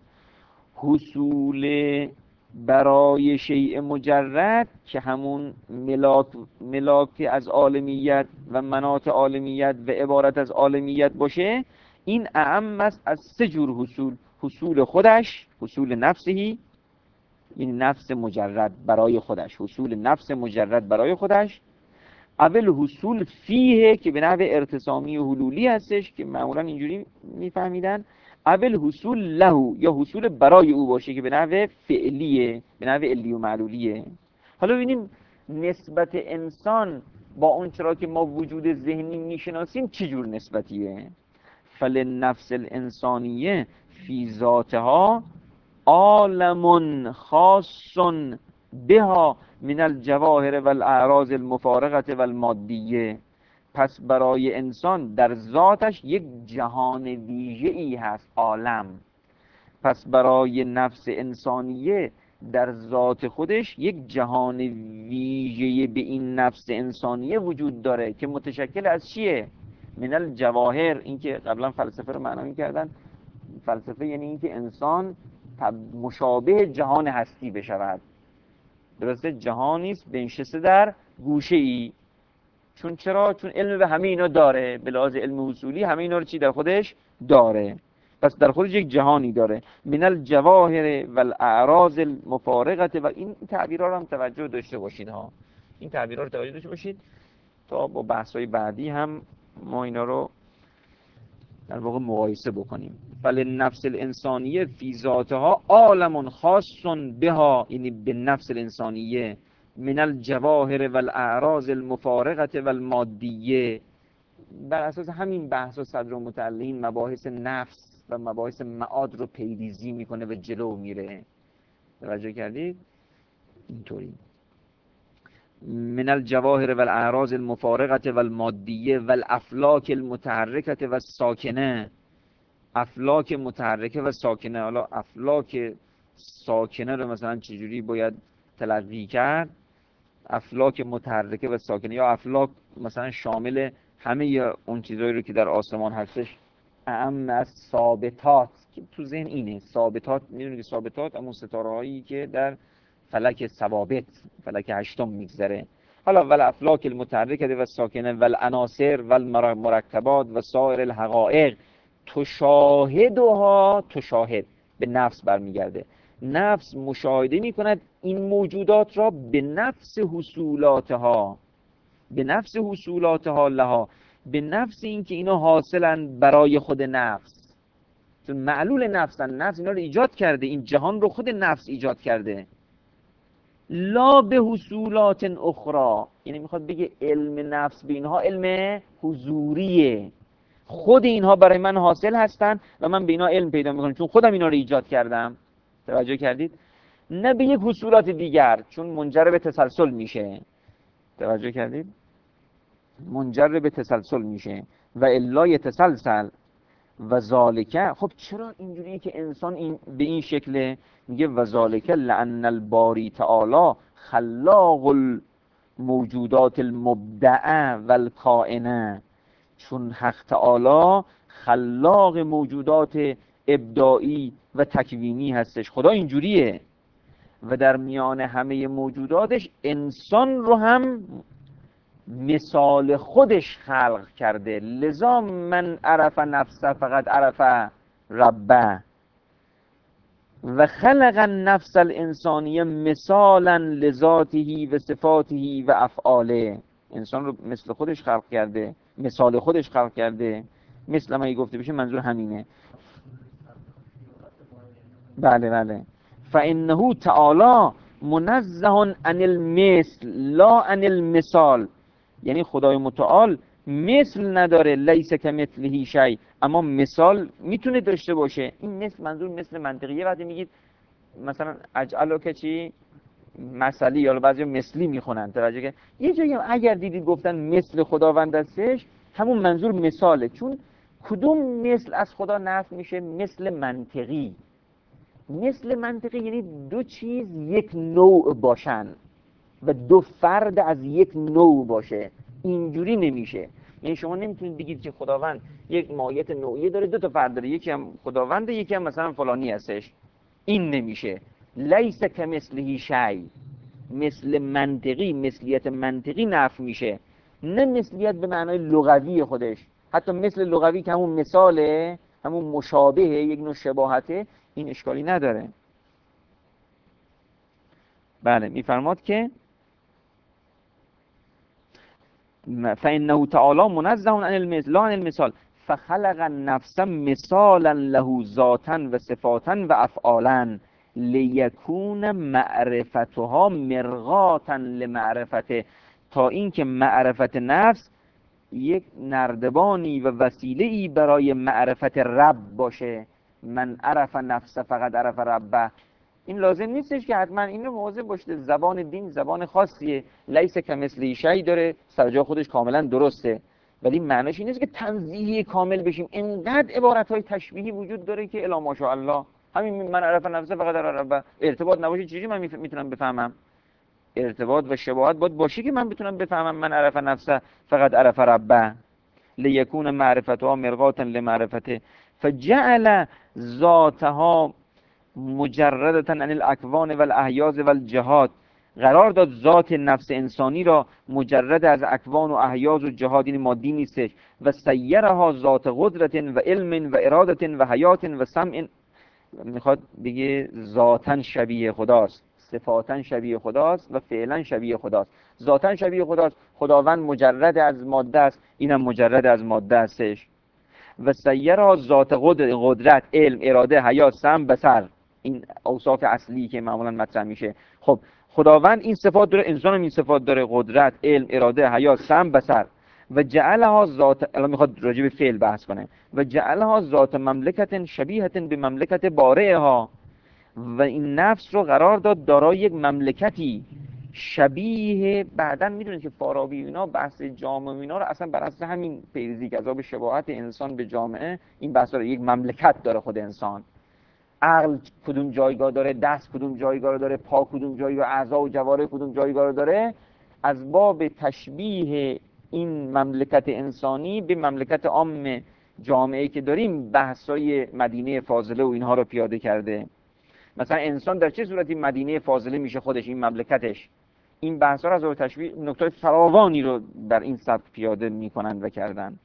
حصول برای شیء مجرد که همون ملاک ملاک از عالمیت و مناط عالمیت و عبارت از عالمیت باشه، این اعم است از سه جور حصول. حصول خودش، حصول نفسهی، یعنی نفس مجرد برای خودش، حصول نفس مجرد برای خودش. اول حصول فیه که به نحو ارتسامی و حلولی هستش که معمولا اینجوری میفهمیدن. اول حصول له یا حصول برای او باشه که به نحو فعلیه، به نحو علی و معلولیه. حالا ببینیم نسبت انسان با اون چرا که ما وجود ذهنی میشناسیم چه جور نسبتیه. فلنفس الانسانیه فی ذاتها عالم خاص بها من الجواهر والاعراض المفارقه والمادیه. پس برای انسان در ذاتش یک جهان ویژه ای هست، عالم. پس برای نفس انسانیه در ذات خودش یک جهان ویژه به این نفس انسانیه وجود داره که متشکل از چیه؟ من الجواهر. این که قبلا فلسفه رو معنی کردن، فلسفه یعنی این که انسان مشابه جهان هستی بشود. درسته؟ جهانی است بنشسته در گوشه ای. چون چرا؟ چون علم به همه اینا داره، به لحاظ علم اصولی همه اینا رو چی در خودش داره. پس در خودش یک جهانی داره. من الجواهر والاعراض المفارقه. و این تعبیرها رو هم توجه داشته باشید ها، این تعبیرها رو توجه داشته باشید تا با بحث‌های بعدی هم ما اینا رو در واقع مقایسه بکنیم. فلنفس الانسانیه فی ذاتها عالم خاص بها، یعنی به نفس الانسانیه، من الجواهر والاعراض المفارقه والمادیه. بر اساس همین بحث و صدر و متعلقین مباحث نفس و مباحث معاد رو پیریزی میکنه و جلو میره. توجه کردید؟ اینطوری من الجواهر والاعراض المفارقه والمادیه والافلاک المتحرکه والساکنه. افلاک متحرکه و ساکنه. حالا افلاک ساکنه رو مثلا چجوری باید تلقی کرد؟ افلاک متحرکه و ساکنه، یا افلاک مثلا شامل همه اون چیزایی رو که در آسمان هستش، اعم از ثابتات که تو ذهن اینه. ثابتات، میدونید که ثابتات همون ستاره هایی که در فلک ثوابت، فلک هشتم میگذره. حالا ول افلاک المتحرکه و ساکنه ول عناصر ول مرکبات و سایر الحقائق تشاهدها. تشاهد به نفس برمیگرده. نفس مشاهده میکند این موجودات را به نفس حصولاتها، به نفس حصولاتها لها، به نفس این که اینا حاصلن برای خود نفس. چون معلول نفسن، نفس اینا رو ایجاد کرده، این جهان رو خود نفس ایجاد کرده. لا به حصولات اخرى، یعنی میخواد بگه علم نفس به اینها علم حضوریه. خود اینها برای من حاصل هستن و من به اینا علم پیدا میکنم چون خودم اینا رو ایجاد کردم. توجه کردید؟ نه به یک حصولات دیگر، چون منجر به تسلسل میشه. توجه کردید؟ منجر به تسلسل میشه و الا یتسلسل و ذالکه. خب چرا اینجوریه که انسان این به این شکله؟ میگه و ذالکه لأن الباری تعالی خلاق الموجودات المبدعه والکائنه. چون حق تعالی خلاق موجودات ابداعی و تکوینی هستش. خدا اینجوریه و در میان همه موجوداتش انسان رو هم مثال خودش خلق کرده. لذا من عرف نفسه فقط عرف ربه و خلق النفس الانسانیه مثالا لذاته و صفاته و افعاله. انسان رو مثل خودش خلق کرده، مثال خودش خلق کرده. مثل ما گفته بشه منظور همینه. بله بله. فانه تعالی منزه عن المثل لا عن المثال، یعنی خدای متعال مثل نداره، لیس کمثله شیء، اما مثال میتونه داشته باشه. این مثل منظور مثل منطقیه. وقتی میگید مثلا اجعلو که چی مثلی، یا بعضی مثلی میخونن، توجه که یه جایی هم اگر دیدید گفتن مثل خداوند هستش، همون منظور مثاله. چون کدوم مثل از خدا نفی میشه؟ مثل منطقی. مثل منطقی یعنی دو چیز یک نوع باشن و دو فرد از یک نوع باشه. اینجوری نمیشه. یعنی شما نمیتونید بگید که خداوند یک ماهیت نوعی داره، دو تا فرد داره، یکی هم خداونده، یکی هم مثلا فلانی هستش. این نمیشه. لیس کمثله شیء، مثل منطقی، مثلیت منطقی نفی میشه، نه مثلیت به معنای لغوی خودش. حتی مثل لغوی که همون مثاله، همون مشابهه، یک نوع شباهته، این اشکالی نداره. بله، میفرماد که فإنه تعالی منزه عن المثل لا عن المثال فخلق النفس مثالا له ذاتا و صفاتا و افعالا لیکون معرفتها مرغاتا لمعرفته، تا اینکه معرفت نفس یک نردبانی و وسیله‌ای برای معرفت رب باشه. من عرف نفس فقط عرف ربه. این لازم نیستش که حتما اینو مواظب باشید. زبان دین زبان خاصیه، لیس کمثله شیء داره، سر جای خودش کاملا درسته، ولی معنیش این نیست که تنزیهی کامل بشیم. اینقدر عبارت‌های تشبیهی وجود داره که الا ماشاءالله. همین من عرف نفسه فقط عرف ربه، ارتباط نباشه چجوری من میتونم بفهمم؟ ارتباط و شباهت باید باشه که من بتونم بفهمم من عرف نفسه فقط عرف ربه. لیکون معرفتها مرغاتا لمعرفته فجعل ذاتها مجردتا عن الاکوان و الاحیاز و الجهات، قرار داد ذات نفس انسانی را مجرد از اکوان و احیاز و جهاد، این مادی نیستش. و سیرها ذات قدرت و علم و ارادت و حیات و سمع، میخواد بگه ذاتن شبیه خداست، صفاتن شبیه خداست و فعلا شبیه خداست. ذاتن شبیه خداست، خداوند مجرد از ماده است، اینم مجرد از ماده استش. و سیرها ذات قدرت، علم، اراده، حیات، سمع، بصر، این اوصاف اصلی که معمولا مطرح میشه. خب خداوند این صفات داره، انسان هم این صفات داره، قدرت، علم، اراده، حیات، سمع، بصر. و جعلها ذات، الان میخواد راجع به فعل بحث کنه، و جعلها ذات مملکت شبیهت به مملکت بارئها، و این نفس رو قرار داد دارای یک مملکتی شبیه. بعدن میدونید که فارابی اینا بحث جامعه اینا رو اصلا بر اساس همین پیروزی که عذاب شباهت انسان به جامعه، این بحث رو یک مملکت داره خود انسان. عقل کدوم جایگاه داره، دست کدوم جایگاه رو داره، پا کدوم جایگاه، اعضا و جوارح کدوم جایگاه رو داره. از باب تشبیه این مملکت انسانی به مملکت عام جامعه که داریم، بحثای مدینه فاضله و اینها رو پیاده کرده. مثلا انسان در چه صورتی مدینه فاضله میشه خودش، این مملکتش؟ این بحثا رو از باب تشبیه نکات فراوانی رو در این سبک پیاده میکنن و کردن.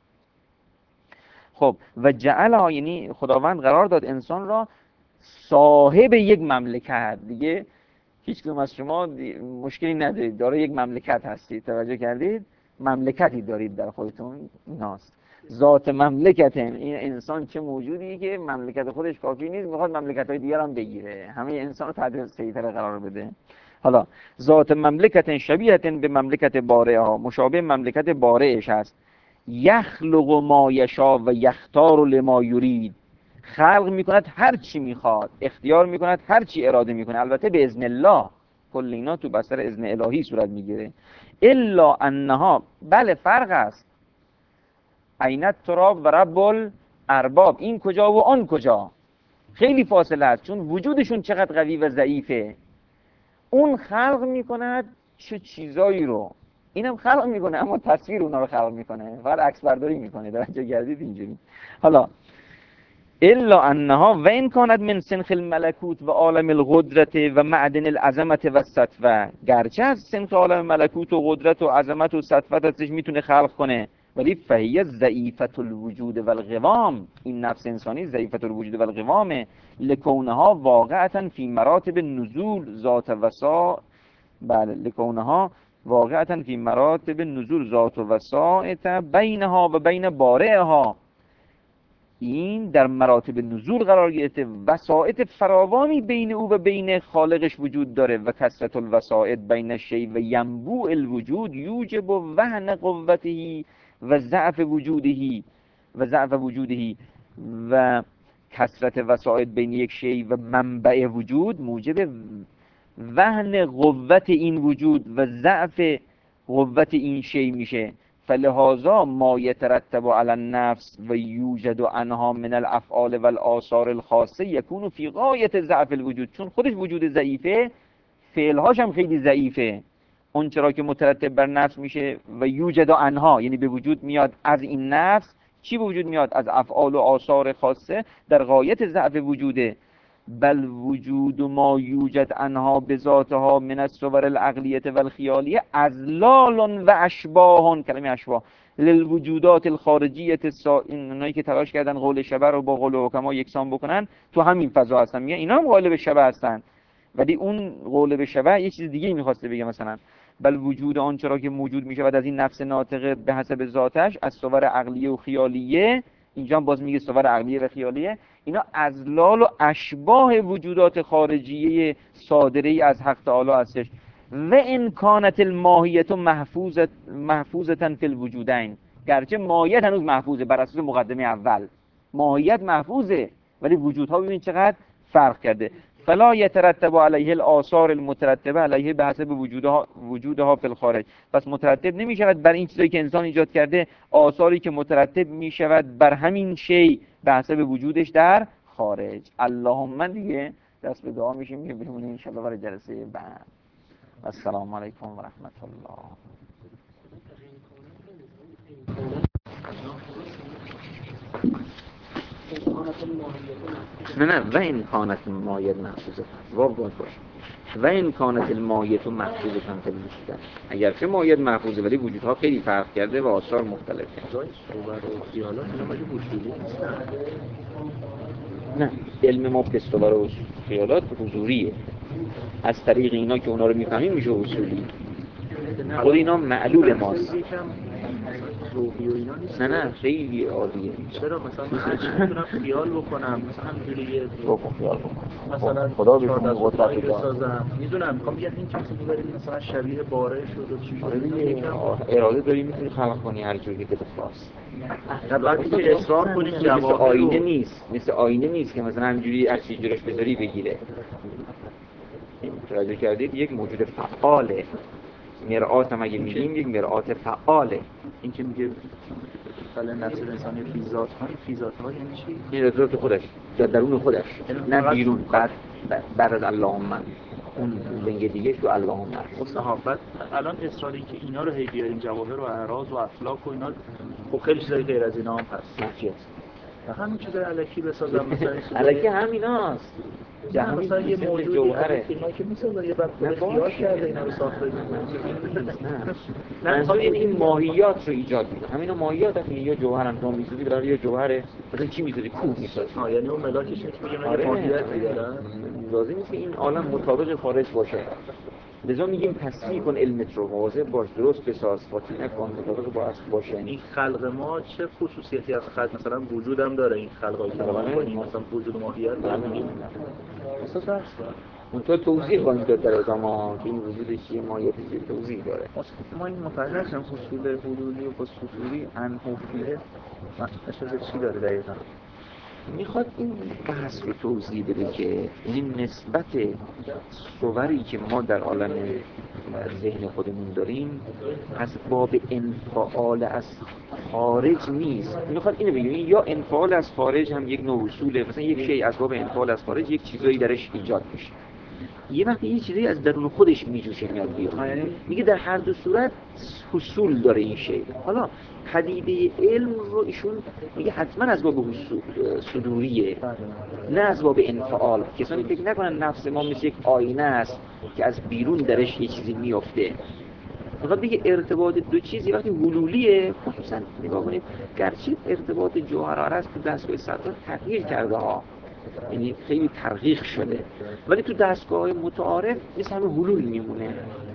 خب و جعلها، یعنی خداوند قرار داد انسان را صاحب یک مملکت. دیگه هیچ کدوم از شما مشکلی ندارید، داره یک مملکت هستید، توجه کردید؟ مملکتی دارید در خودتون، ایناست ذات مملکت. این انسان چه موجودی که مملکت خودش کافی نیست، میخواد مملکت‌های دیگر هم بگیره، همه انسان رو تحت سیطره قرار بده. حالا ذات مملکت شبیهت به مملکت بارئها، مشابه مملکت بارئش هست. یخلق ما یشاء و یختار لما یرید، خلق میکند هر چی میخواد، اختیار میکند هر چی اراده میکنه، البته به اذن الله. کل اینا تو بستر اذن الهی صورت میگیره. الا انها، بله فرق است. عینت تراب و رب الارباب، این کجا و آن کجا، خیلی فاصله است، چون وجودشون چقدر قوی و ضعیفه. اون خلق میکند چه چیزایی رو، اینم خلق میکنه، اما تصویر اونا رو خلق میکنه، فقط عکس برداری میکنه. درجه گردید اینجوری. حالا الا انها و این کاند من سنخ الملکوت و عالم القدرت و معدن العظمت و سطوه، گرچه از سنخ عالم ملکوت و قدرت و عظمت و سطوت ازش میتونه خلق کنه، ولی فهیه ضعیفت الوجود و القوام، این نفس انسانی ضعیفت الوجود و القوامه. لکونها واقعتا فی مراتب نزول ذات وسا، بله لکونها واقعتا فی مراتب نزول ذات و وسائط بینها و بین بارئها، این در مراتب نزول قرار گرفته، وسائط فراوانی بین او و بین خالقش وجود داره و کثرت الوسائط بین شیء و ینبوع الوجود یوجب وهن قوته و ضعف وجوده و ضعف وجوده و کثرت وسائط بین یک شیء و منبع وجود موجب وهن قوت این وجود و ضعف قوت این شیء میشه. فلهذا ما يترتب على النفس و یوجد عنها من الافعال والآثار الخاصه یکون فی غایت ضعف الوجود، چون خودش وجود ضعیفه، فعلهاش هم خیلی ضعیفه. اون چرا که مترتب بر نفس میشه و یوجد عنها یعنی به وجود میاد از این نفس، چی به وجود میاد؟ از افعال و آثار خاصه در غایت ضعف وجوده. بل وجود ما یوجد عنها بذاتها من الصور العقلیه و الخیالیه ازلال و اشباه، کلمه اشباه للوجودات الخارجیه السا... اینایی که تلاش کردن قول شبه رو با قول حکما یکسان بکنن تو همین فضا هستن، میگن اینا هم قالب شبه هستن، ولی اون قالب شبه یه چیز دیگه میخواسته بگه. مثلا بل وجود آنچه را که موجود میشود از این نفس ناطقه به حسب ذاتش از صور عقلیه و خیالیه، اینجا هم باز میگه صور عقلیه و خیالیه، اینا ازلال و اشباه وجودات خارجیه صادره ای از حق تعالی هستش. و ان کانت الماهیت محفوظه محفوظه فی الوجودین، گرچه ماهیت هنوز محفوظه بر اساس مقدمه اول، ماهیت محفوظه ولی وجودها ببین چقدر فرق کرده. فلا يترتب عليه الآثار المترتبه علیه به حسب وجودها وجودها فی الخارج، پس مترتب نمی شود بر این چیزایی که انسان ایجاد کرده آثاری که مترتب می شود بر همین شی به حسب وجودش در خارج. اللهم دیگه دست به دعا میشیم که بمونیم ان شاء الله برای جلسه بعد. السلام علیکم و رحمت الله. نه نه و این کانت الماهیت محفوظه واقع باید باشه و این کانت الماهیت محفوظه کن تلویشتن، اگرچه ماهیت محفوظه ولی وجودها خیلی فرق کرده و آثار مختلفه. نه علم ما پستوار و خیالات حضوریه، از طریق اینا که اونا رو میفهمیم میشه اصولی، خود اینا معلول ماست. روحی و اینا نیست. نه نه خیلی عالیه. چرا مثلا من میتونم خیال بکنم مثلا همینجوری یه بکن خیال بکن مثلا خدا بهتون قدرت بده بسازم، میدونم میخوام بگم این که مثلا ببرید مثلا شبیه باره شد و چی شد، اراده داری میتونی خلق کنی هر جوری که بخواست. وقتی که اصرار کنی مثل آینه نیست، مثل آینه نیست که مثلا همینجوری از چیز جلوش بذاری بگیره. متوجه کردید؟ یک موجود فعاله. مرآت هم اگه میگیم یک مرآت فعاله. این که میگه مثلا نفس انسانی فیزات های فیزات ها یعنی چی؟ این ذات خودش در درون خودش، نه بیرون. بعد بعد از اللهم اون لنگ دیگه تو اللهم مصاحبت. الان اصراری که اینا رو هی بیاریم جواهر و اعراض و افلاک و اینا، خب خیلی چیزای غیر از اینا هم هست. نفیت همین چیزای الکی بسازم مثلا الکی همیناست. جهان مثلا یه موجود جوهره اینا که میسازه یه بعد خیال کرده اینا رو ساخته. نه مثلا این این ماهیات رو ایجاد میکنه. همینا ماهیات هستن، یا جوهرن تو میسازی برای یه جوهره، مثلا چی میسازی؟ کوه میسازی. ها یعنی اون ملاکش نیست که میگن یه ماهیت داره. لازم نیست که این عالم مطابق خارج باشه. لذا میگیم تصحیح کن علمت رو، واضح باش، درست بساز، فاتی نکن، مطابق با اصل باشه. این خلق ما چه خصوصیتی از خلق مثلا وجودم داره؟ این خلقایی که ما می‌کنیم مثلا وجود ماهیت داره. اساس هست. اون تو توضیح خواهیم داد در ادامه که این وجود چیه، ماهیت چیه، توضیح داره. ما این متوجه نشدیم اصول حدودی و خصوصی انحوفیه اساس چی داره دقیقاً؟ میخواد این بحث رو توضیح بده که این نسبت صوری که ما در عالم ذهن خودمون داریم از باب انفعال از خارج نیست. میخواد اینو بگه یا انفعال از خارج هم یک نوع اصوله، مثلا یک شی از باب انفعال از خارج یک چیزایی درش ایجاد میشه، یه وقتی یه چیزی از درون خودش میجوشه میاد بیرون. میگه در هر دو صورت حصول داره این شی. حالا پدیده علم رو ایشون میگه حتما از باب حصول صدوریه، نه از باب انفعال. کسانی فکر نکنن نفس ما مثل یک آینه است که از بیرون درش یه چیزی میفته. میخواد بگه ارتباط دو چیزی وقتی حلولیه، خصوصا نگاه کنید گرچه ارتباط جوهر و عرض تو دستگاه صدر تغییر کرده ها، یعنی خیلی ترقیق شده، ولی تو دستگاه متعارف مثل همه حلول میمونه.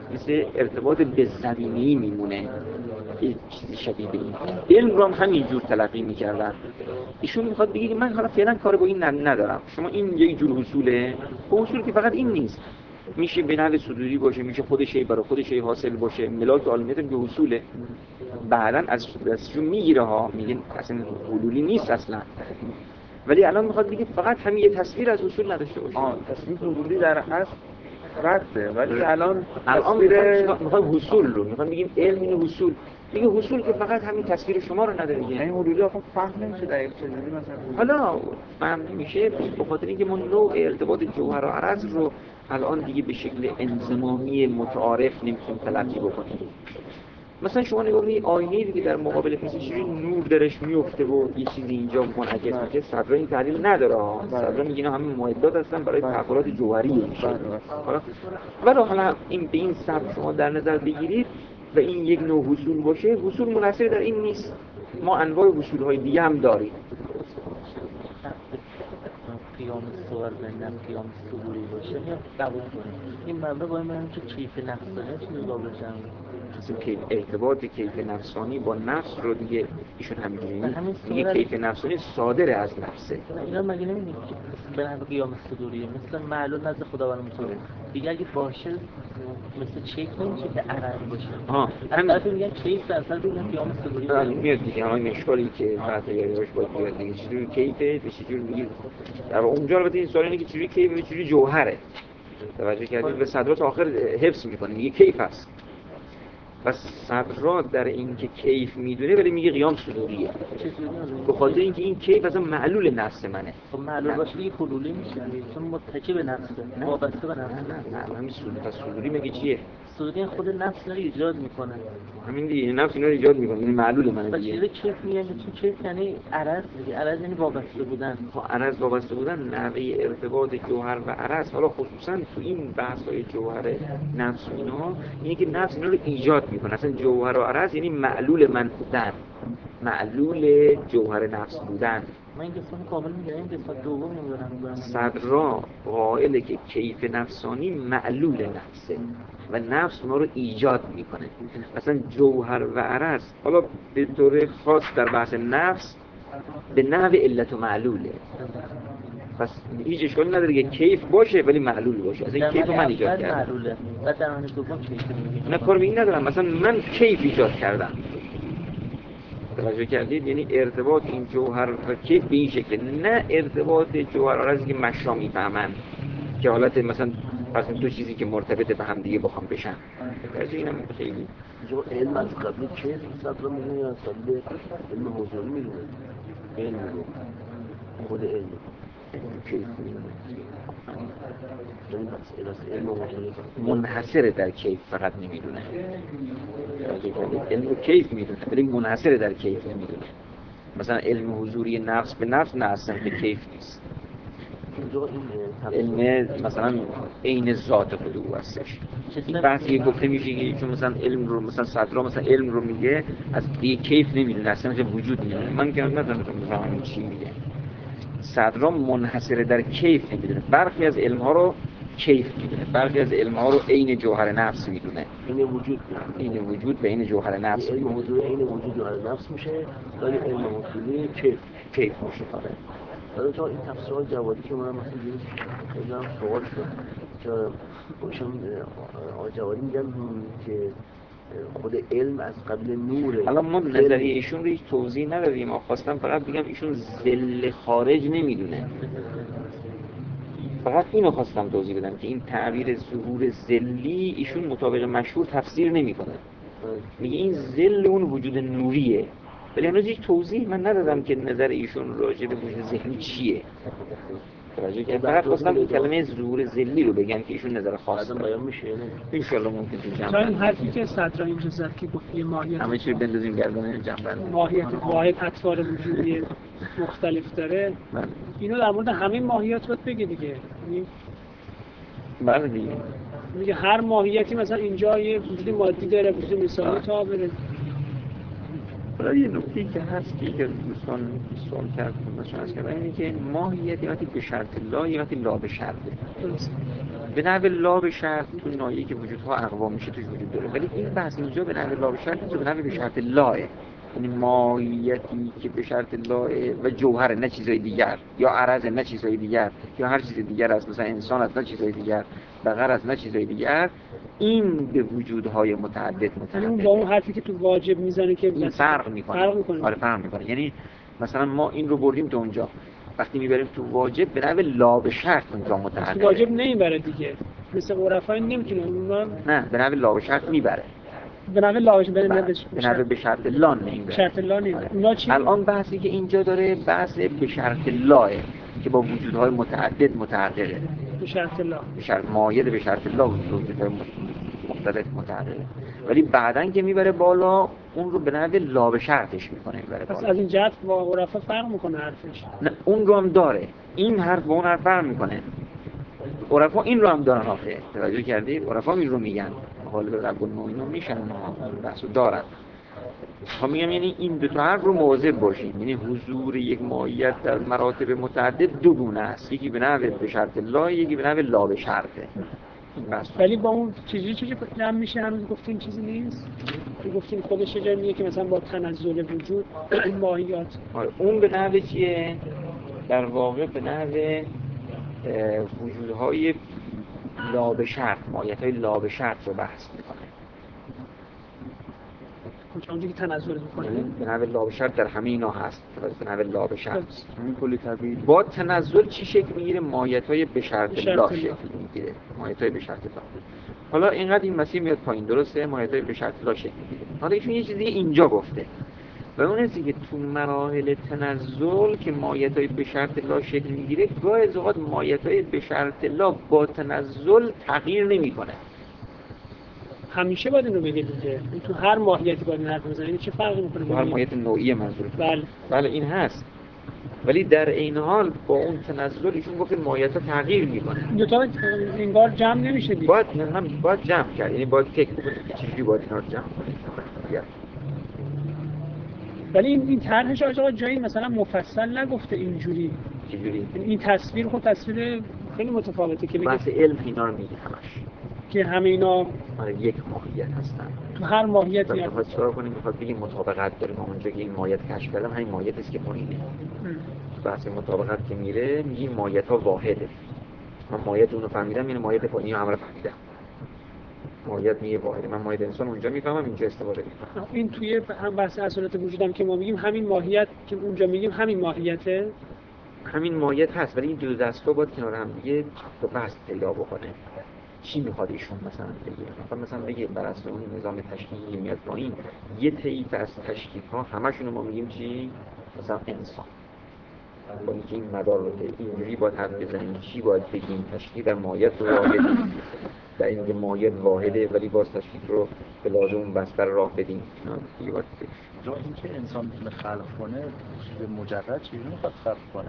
مثل ارتباط به زمینی میمونه، یه چیزی شبیه به این. علم رو هم همینجور تلقی میکردن. ایشون میخواد بگه من حالا فعلا کار با این ندارم، شما این یک جور حصوله، با حصول که فقط این نیست، میشه به نحو صدوری باشه، میشه خودش برای خودش حاصل باشه، ملاک عالمیت هم که حصوله. بعداً از دستشون میگیره ها، میگه اصلا حلولی نیست اصلا، ولی الان میخواد بگه فقط همین یه تصویر از حصول نداشته باشه. آه تصویر حلولی در اصل رده، ولی الان الان تصویر میخوایم حصول رو، میخوایم بگیم علم این حصول، دیگه حصول که فقط همین تصویر شما رو نداره دیگه. این حلولی آخه فهم نمیشه دقیق چجوری مثلا حالا فهم نمیشه به خاطر اینکه ما نوع ارتباط جوهر و عرض رو الان دیگه به شکل انضمامی متعارف نمیتونیم تلقی بکنیم. مثلا شما نگاه کنید آینه‌ای که در مقابل کسی چیزی نور درش میفته و یه چیزی اینجا منعکس میشه، صدرا این تحلیل نداره ها، صدرا میگه اینا همین معدات هستن برای تحولات جوهری میشه. ولی حالا این به این سبب شما در نظر بگیرید و این یک نوع حصول باشه، حصول منحصر در این نیست، ما انواع حصول‌های دیگه هم داریم. قیام صور بین قیام صوری باشه یا قبول کنیم این مبنا با این معنی که کیف نفسانه چیزی قابل جمع مثلا کیف ارتباط کیف نفسانی با نفس رو دیگه ایشون همینجوری میگه کیف نفسانی صادر از نفسه. اینا مگه نمی‌دونید به نحو قیام صدوریه مثلا معلوم نزد خداوند متعال دیگه اگه باشه مثل چیک نمیشه که عرض باشه. ها همین طرف میگن کیف اصلا ببینن قیام صدوری میاد دیگه، همین اشکالی که بعد یادش باید بیاد دیگه، چجوری کیفه به چجوری میگه در اونجا. البته این سوال اینه که چجوری کیف و چجوری جوهره، توجه کردید به صدرات آخر حفظ میکنه میگه کیف هست، پس صدرات در این که کیف میدونه ولی میگه قیام صدوریه، به خاطر اینکه این کیف اصلا معلول نفس منه. خب معلول باشه دیگه حلولی میشه چون متکی به نفسه، وابسته به نفسه. نه نه همین صدوری، پس صدوری میگه چیه؟ صدوری خود نفس رو ایجاد میکنه. همین دیگه نفس اینا رو ایجاد میکنه، این معلول منه دیگه. دیگه. چیزی کیف میگه چون کیف یعنی عرض دیگه، عرض یعنی وابسته بودن. خب عرض وابسته بودن نحوه ارتباط جوهر و عرض، حالا خصوصا تو این بحث‌های جوهر نفس اینا اینه که نفس اینا رو ایجاد میکنه. اصلا جوهر و عرض یعنی معلول من بودن، معلول جوهر نفس بودن. من این قسمت کامل میگم، این قسمت دوم نمیدونم. صدرا قائله که کیف نفسانی معلول نفسه و نفس اونا رو ایجاد میکنه. مثلا جوهر و عرض حالا به طور خاص در بحث نفس به نحو علت و معلوله، پس هیچ اشکالی نداره که کیف باشه ولی معلول باشه. از این کیف من ایجاد کردم معلوله بعد در معنی دوم کیف میگه نه کار به این ندارم، مثلا من کیف ایجاد کردم، توجه کردید؟ یعنی ارتباط این جوهر و کیف به این شکل، نه ارتباط جوهر و عرضی که مشرا میفهمن که حالت مثلا پس دو چیزی که مرتبط به هم دیگه بخوام بشن. توجه اینم خیلی جو علم از قبل کیف صدر میدونه یا قبل علم حضوری میدونه؟ علم رو خود علم کیف میدونه علم حضوری منحصر در کیف فقط نمیدونه، علم رو کیف میدونه ولی منحصر در کیف نمیدونه. مثلا علم حضوری نفس به نفس نه اصلا به کیف نیست، علم مثلا عین ذات خود او هستش. این بحثی گفته میشه که چون مثلا علم رو مثلا صدرا مثلا علم رو میگه از دیگه کیف نمیدونه، اصلا مثلا وجود نمیدونه. من که نمیدونم بفهمم چی میگه. صدرا منحصر در کیف نمیدونه، برخی از علم ها رو کیف میدونه، برخی از علم ها رو عین جوهر نفس میدونه. این وجود این وجود به عین جوهر نفس علم حضوری عین وجود جوهر نفس میشه ولی علم حضوری کیف کیف میشه. حالا تا این تفسیرهای جوادی که من مثلا دیروز خیلی هم سوال شد که باشم آقای جوادی میگن که خود علم از قبل نوره. حالا ما نظریه ایشون رو هیچ توضیح ندادیم، ما خواستم فقط بگم ایشون ذل خارج نمیدونه، فقط اینو خواستم توضیح بدم که این تعبیر ظهور ذلی ایشون مطابق مشهور تفسیر نمیکنه، میگه این ذل اون وجود نوریه، ولی هنوز هیچ توضیح من ندادم که نظر ایشون راجع به وجود ذهنی چیه. توجه کردید؟ فقط خواستم این کلمه ظهور ذلی رو بگم که ایشون نظر خاص داره. بیان میشه نه ان شاء الله ممکن تو جمع. تا این حرفی که صدرا اینجا زد که گفت یه ماهیت همه چی بندازیم گردن جمع بندی. ماهیت واحد اطوار وجودی مختلف داره. اینو در مورد همین ماهیت باید بگه دیگه. یعنی بله دیگه. میگه هر ماهیتی مثلا اینجا یه وجود مادی داره، وجود مثالی تا بره. برای یه نکته که هست که دوستان سوال کرد مثلا از که اینه که ماهیت یا به شرط لا یا لا به شرطه. درست. به نحو لا به شرط تو ناحیه‌ای که وجودها اقوا میشه توش وجود داره، ولی این بحث اینجا به نحو لا به شرط نیست، به نحو به شرط لاه، یعنی ماهیتی که به شرط لاه و جوهر نه چیزای دیگر، یا عرض نه چیزای دیگر، یا هر چیز دیگر است، مثلا انسان است نه چیزای دیگر، بقر است نه چیزای دیگر، این به وجودهای متعدد یعنی اون متعدد با اون حرفی که تو واجب میزنه که این فرق میکنه. فرق میکنه. آره فرق میکنه. یعنی مثلا ما این رو بردیم تو اونجا، وقتی میبریم تو واجب به نحو لا به شرط اونجا متعدد. واجب نمیبره دیگه، مثل عرفای نمیتونه اونها. نه به نحو لا به شرط میبره، به نحو لا به به نحو به شرط لا نمیبره. شرط لا نمیبره. اونا چی؟ الان بحثی که اینجا داره بحث به شرط لاه که با وجودهای متعدد متحققه. به شرط لا. به شرط مایل به شرط لا وجودهای مختلف متحققه. ولی بعدن که میبره بالا اون رو به نحو لا به شرطش میکنه میبره بالا. پس از این جهت با عرفا فرق میکنه حرفش. نه اون رو هم داره. این حرف با اون حرف فرق میکنه. عرفا این رو هم دارن آخه. توجه کردید؟ عرفا این رو میگن. غالب رب المؤمنین میشن بحثو دارن. خب میگم یعنی این دو تا حرف رو مواظب باشید. یعنی حضور یک ماهیت در مراتب متعدد دو گونه است. یکی به نحو به شرط لا، یکی به نحو لا به شرطه. ولی با اون چیزی چیزی جمع میشه، هنوز گفتیم چیزی نیست. تو گفتیم خودش یه جایی میگه که مثلا با تنزل وجود این ماهیات. آره اون به نحو چیه؟ در واقع به نحو وجودهای لا به شرط، ماهیت‌های لا به شرط رو بحث میکنه. اونجا که تنزل میکنه به نحو لا به شرط در همه اینا هست. به نحو لا به شرط همین کلی طبیعی با تنزل چی شکل میگیره؟ ماهیت‌های به شرط لا شکل میگیره. ماهیت‌های به شرط لا. حالا اینقدر این مسیر میاد پایین، درسته؟ ماهیت‌های به شرط لا شکل میگیره. حالا ایشون یه چیزی اینجا گفته و اون هستی که تو مراحل تنزل که ماهیت‌های به شرط لا شکل میگیره، گاهی از اوقات ماهیت‌های به شرط لا با تنزل تغییر نمی‌کنه. همیشه باید اینو بگید دیگه. تو هر ماهیتی باید این حرف بزنید. چه فرقی می‌کنه؟ هر ماهیت نوعی منظور. بله. بله این هست. ولی در این حال با اون تنزل ایشون گفت ماهیت‌ها تغییر می‌کنه. دو تا انگار جمع نمیشه دیگه. باید هم باید جمع کرد. یعنی باید فکر کنید چجوری باید اینا رو جمع کنید. ولی این این طرحش آقا جایی مثلا مفصل نگفته اینجوری. چجوری؟ این تصویر خود تصویر خیلی متفاوته که بحث علم اینا رو میگه همش. که همه اینا آره یک ماهیت هستن. تو هر ماهیتی میخواد چرا کنیم؟ میخواد بگیم مطابقت داریم. اونجا که این ماهیت کشف کردم همین ماهیتی است که پایینه. بحث مطابقت که میره میگیم ماهیت ها واحده. من ماهیت اون رو فهمیدم، یعنی ماهیت پایینی رو هم رو فهمیدم. ماهیت میگه واحده. من ماهیت انسان اونجا میفهمم، اینجا استفاده میکنم. این توی هم بحث اصالت وجودم که ما میگیم همین ماهیت که اونجا میگیم همین ماهیته. همین ماهیت هست، ولی این دو دستا باید کنار هم دیگه تو بحث پیدا بکنه. چی میخواد ایشون مثلا بگه؟ مثلا مثلا بگه بر اساس اون نظام تشکیلی میاد پایین، یه طیف از تشکیل ها همشون ما میگیم چی؟ مثلا انسان. با اینکه این مدار رو اینجوری باید حرف بزنیم، چی باید بگیم؟ تشکیل در ماهیت رو واحده، در اینکه ماهیت واحده ولی باز تشکیل رو به لازم بستر راه بدیم. دیگه باید جا اینکه انسان میتونه خلق کنه، چیز مجرد چیزی میخواد خلق کنه.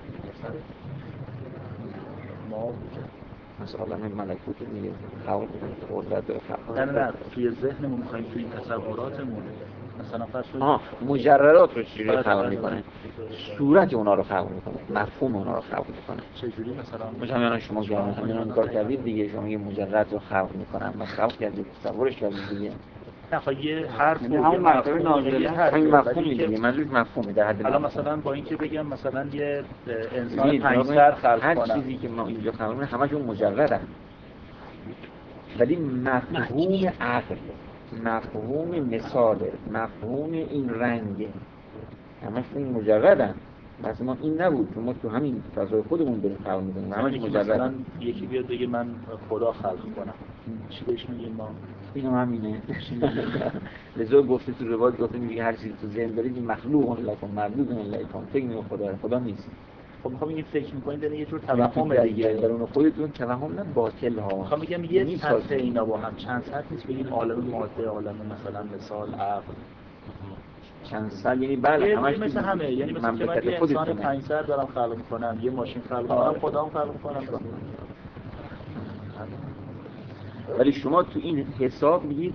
ما مثلا همین ملکوت میگه خلق قدرت داره خلق. نه نه نه توی ذهنمون میخوایم توی تصوراتمون مثلا فرض آه مجردات رو چجوری خلق میکنه؟ صورت اونا رو خلق میکنه، مفهوم اونا رو خلق میکنه. چجوری مثلا؟ مثلا شما گفتم همین رو کار کردید دیگه، شما یه مجرد رو خلق میکنن و خلق کردید، تصورش کردید دیگه. نه خب یه حرف یعنی همون مرتبه نازله همین مفهوم دیگه، منظورش مفهومه در حد. حالا مثلا با اینکه بگم مثلا یه انسان پنج سر خلق هر کنه، چیزی که ما اینجا خلق می‌کنیم همشون مجردن، ولی مفهوم عقل، مفهوم مثال، مفهوم این رنگ همشون مجردن. مثلا ما این نبود که ما تو همین فضای خودمون بریم خلق می‌کنیم، همش مجردن. مثلا یکی بیاد بگه من خدا خلق کنم، چی بهش میگیم ما؟ اینو همینه. لذا گفته تو روایت گفته میگه هر چیزی تو ذهن دارید این مخلوق لکن مردود لکن، فکر می‌کنید خدا خدا نیست. خب میخوام این فکر می‌کنید یعنی یه جور توهم دیگه در اون خودتون توهم نه باطل ها. میخوام بگم یه سطح اینا با هم چند سطح نیست، بگید عالم ماده، عالم مثلا مثال عقل چند سال، یعنی بله همش مثل همه، یعنی مثلا که من یه انسان پنج سر دارم خلق می‌کنم، یه ماشین خلق می‌کنم، خدام خلق می‌کنم. ولی شما تو این حساب میگید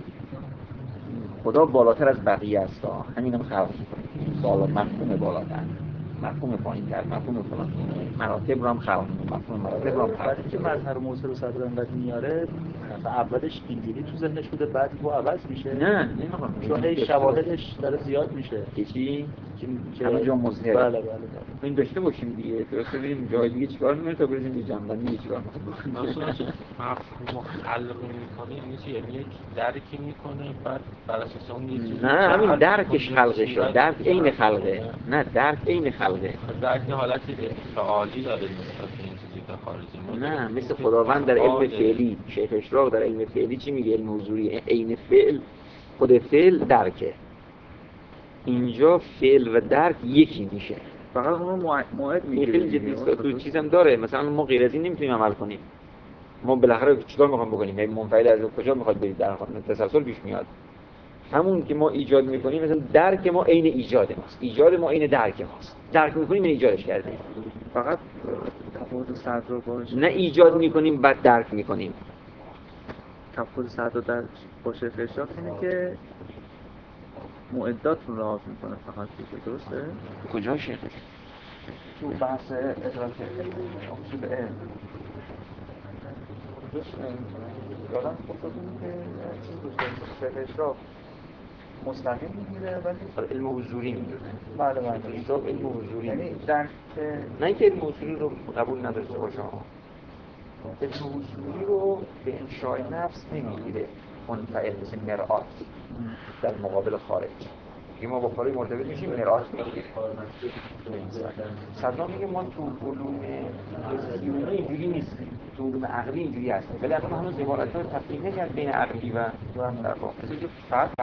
خدا بالاتر از بقیه است، همینم خلق می‌کنه، بالا مفهوم بالاتر. مفهوم پایین تر، مفهوم فلان مراتب رو هم خلق میکنه، مفهوم مراتب رو هم خلق وقتی که مظهر موصل و صدر انقدر میاره مثلا اولش اینجوری تو ذهنش بوده بعد رو عوض میشه. نه نمیخوام چون هی شواهدش داره زیاد میشه که چی؟ که همه جا مظهر. بله بله بله. این داشته باشیم دیگه، درسته ببینیم جای دیگه چیکار می‌کنه تا برسیم به جنبندی چیکار می‌کنه. مثلا مفهوم خلق می‌کنه یعنی چی؟ یعنی یک درکی می‌کنه بعد بر اساس اون یه چیزی نه همین درکش خلقه شد، درک عین خلقه. نه درک عین خلقه. درک حالت فعالی داره نسبت به این چیزی که خارجی ما. نه مثل خداوند در علم فعلی، شیخ اشراق در علم فعلی چی میگه؟ علم حضوری عین فعل، خود فعل درکه. اینجا فعل و درک یکی میشه. فقط اون موعد میگیره. خیلی جدی است. تو چیزم داره، مثلا ما غیر از این نمیتونیم عمل کنیم. ما بالاخره چیکار میخوام بکنیم؟ یعنی منفعل از کجا میخواد برید در خانه تسلسل پیش میاد. همون که ما ایجاد میکنیم، مثلا درک ما عین ایجاد ماست، ایجاد ما عین درک ماست. درک میکنیم این ایجادش کردیم. فقط تفاوت صدر رو باشه. نه ایجاد میکنیم بعد درک میکنیم. تفاوت صدر در باشه اشراق اینه که معدات رو لحاظ میکنه فقط دیگه، درسته؟ کجا شیخ؟ تو بحث ادراک اصول علم یادم خودتون که چیز دوست داریم اشراق مستقیم میگیره ولی علم حضوری میگیره. بله بله اشراق علم حضوری یعنی میگیره. درک نه اینکه علم حضوری رو قبول نداشته باشه، علم حضوری رو به انشاء نفس نمیگیره منفعل مثل مرآت در مقابل خارج. که ما با خارج مرتبط میشیم مرآت میگیره. صدام میگه ما تو علوم حسیونه اینجوری نیستیم، تو علوم عقلی اینجوری هستیم، ولی اصلا هنوز عبارت رو تفکیک نکرد بین عقلی و در واقع.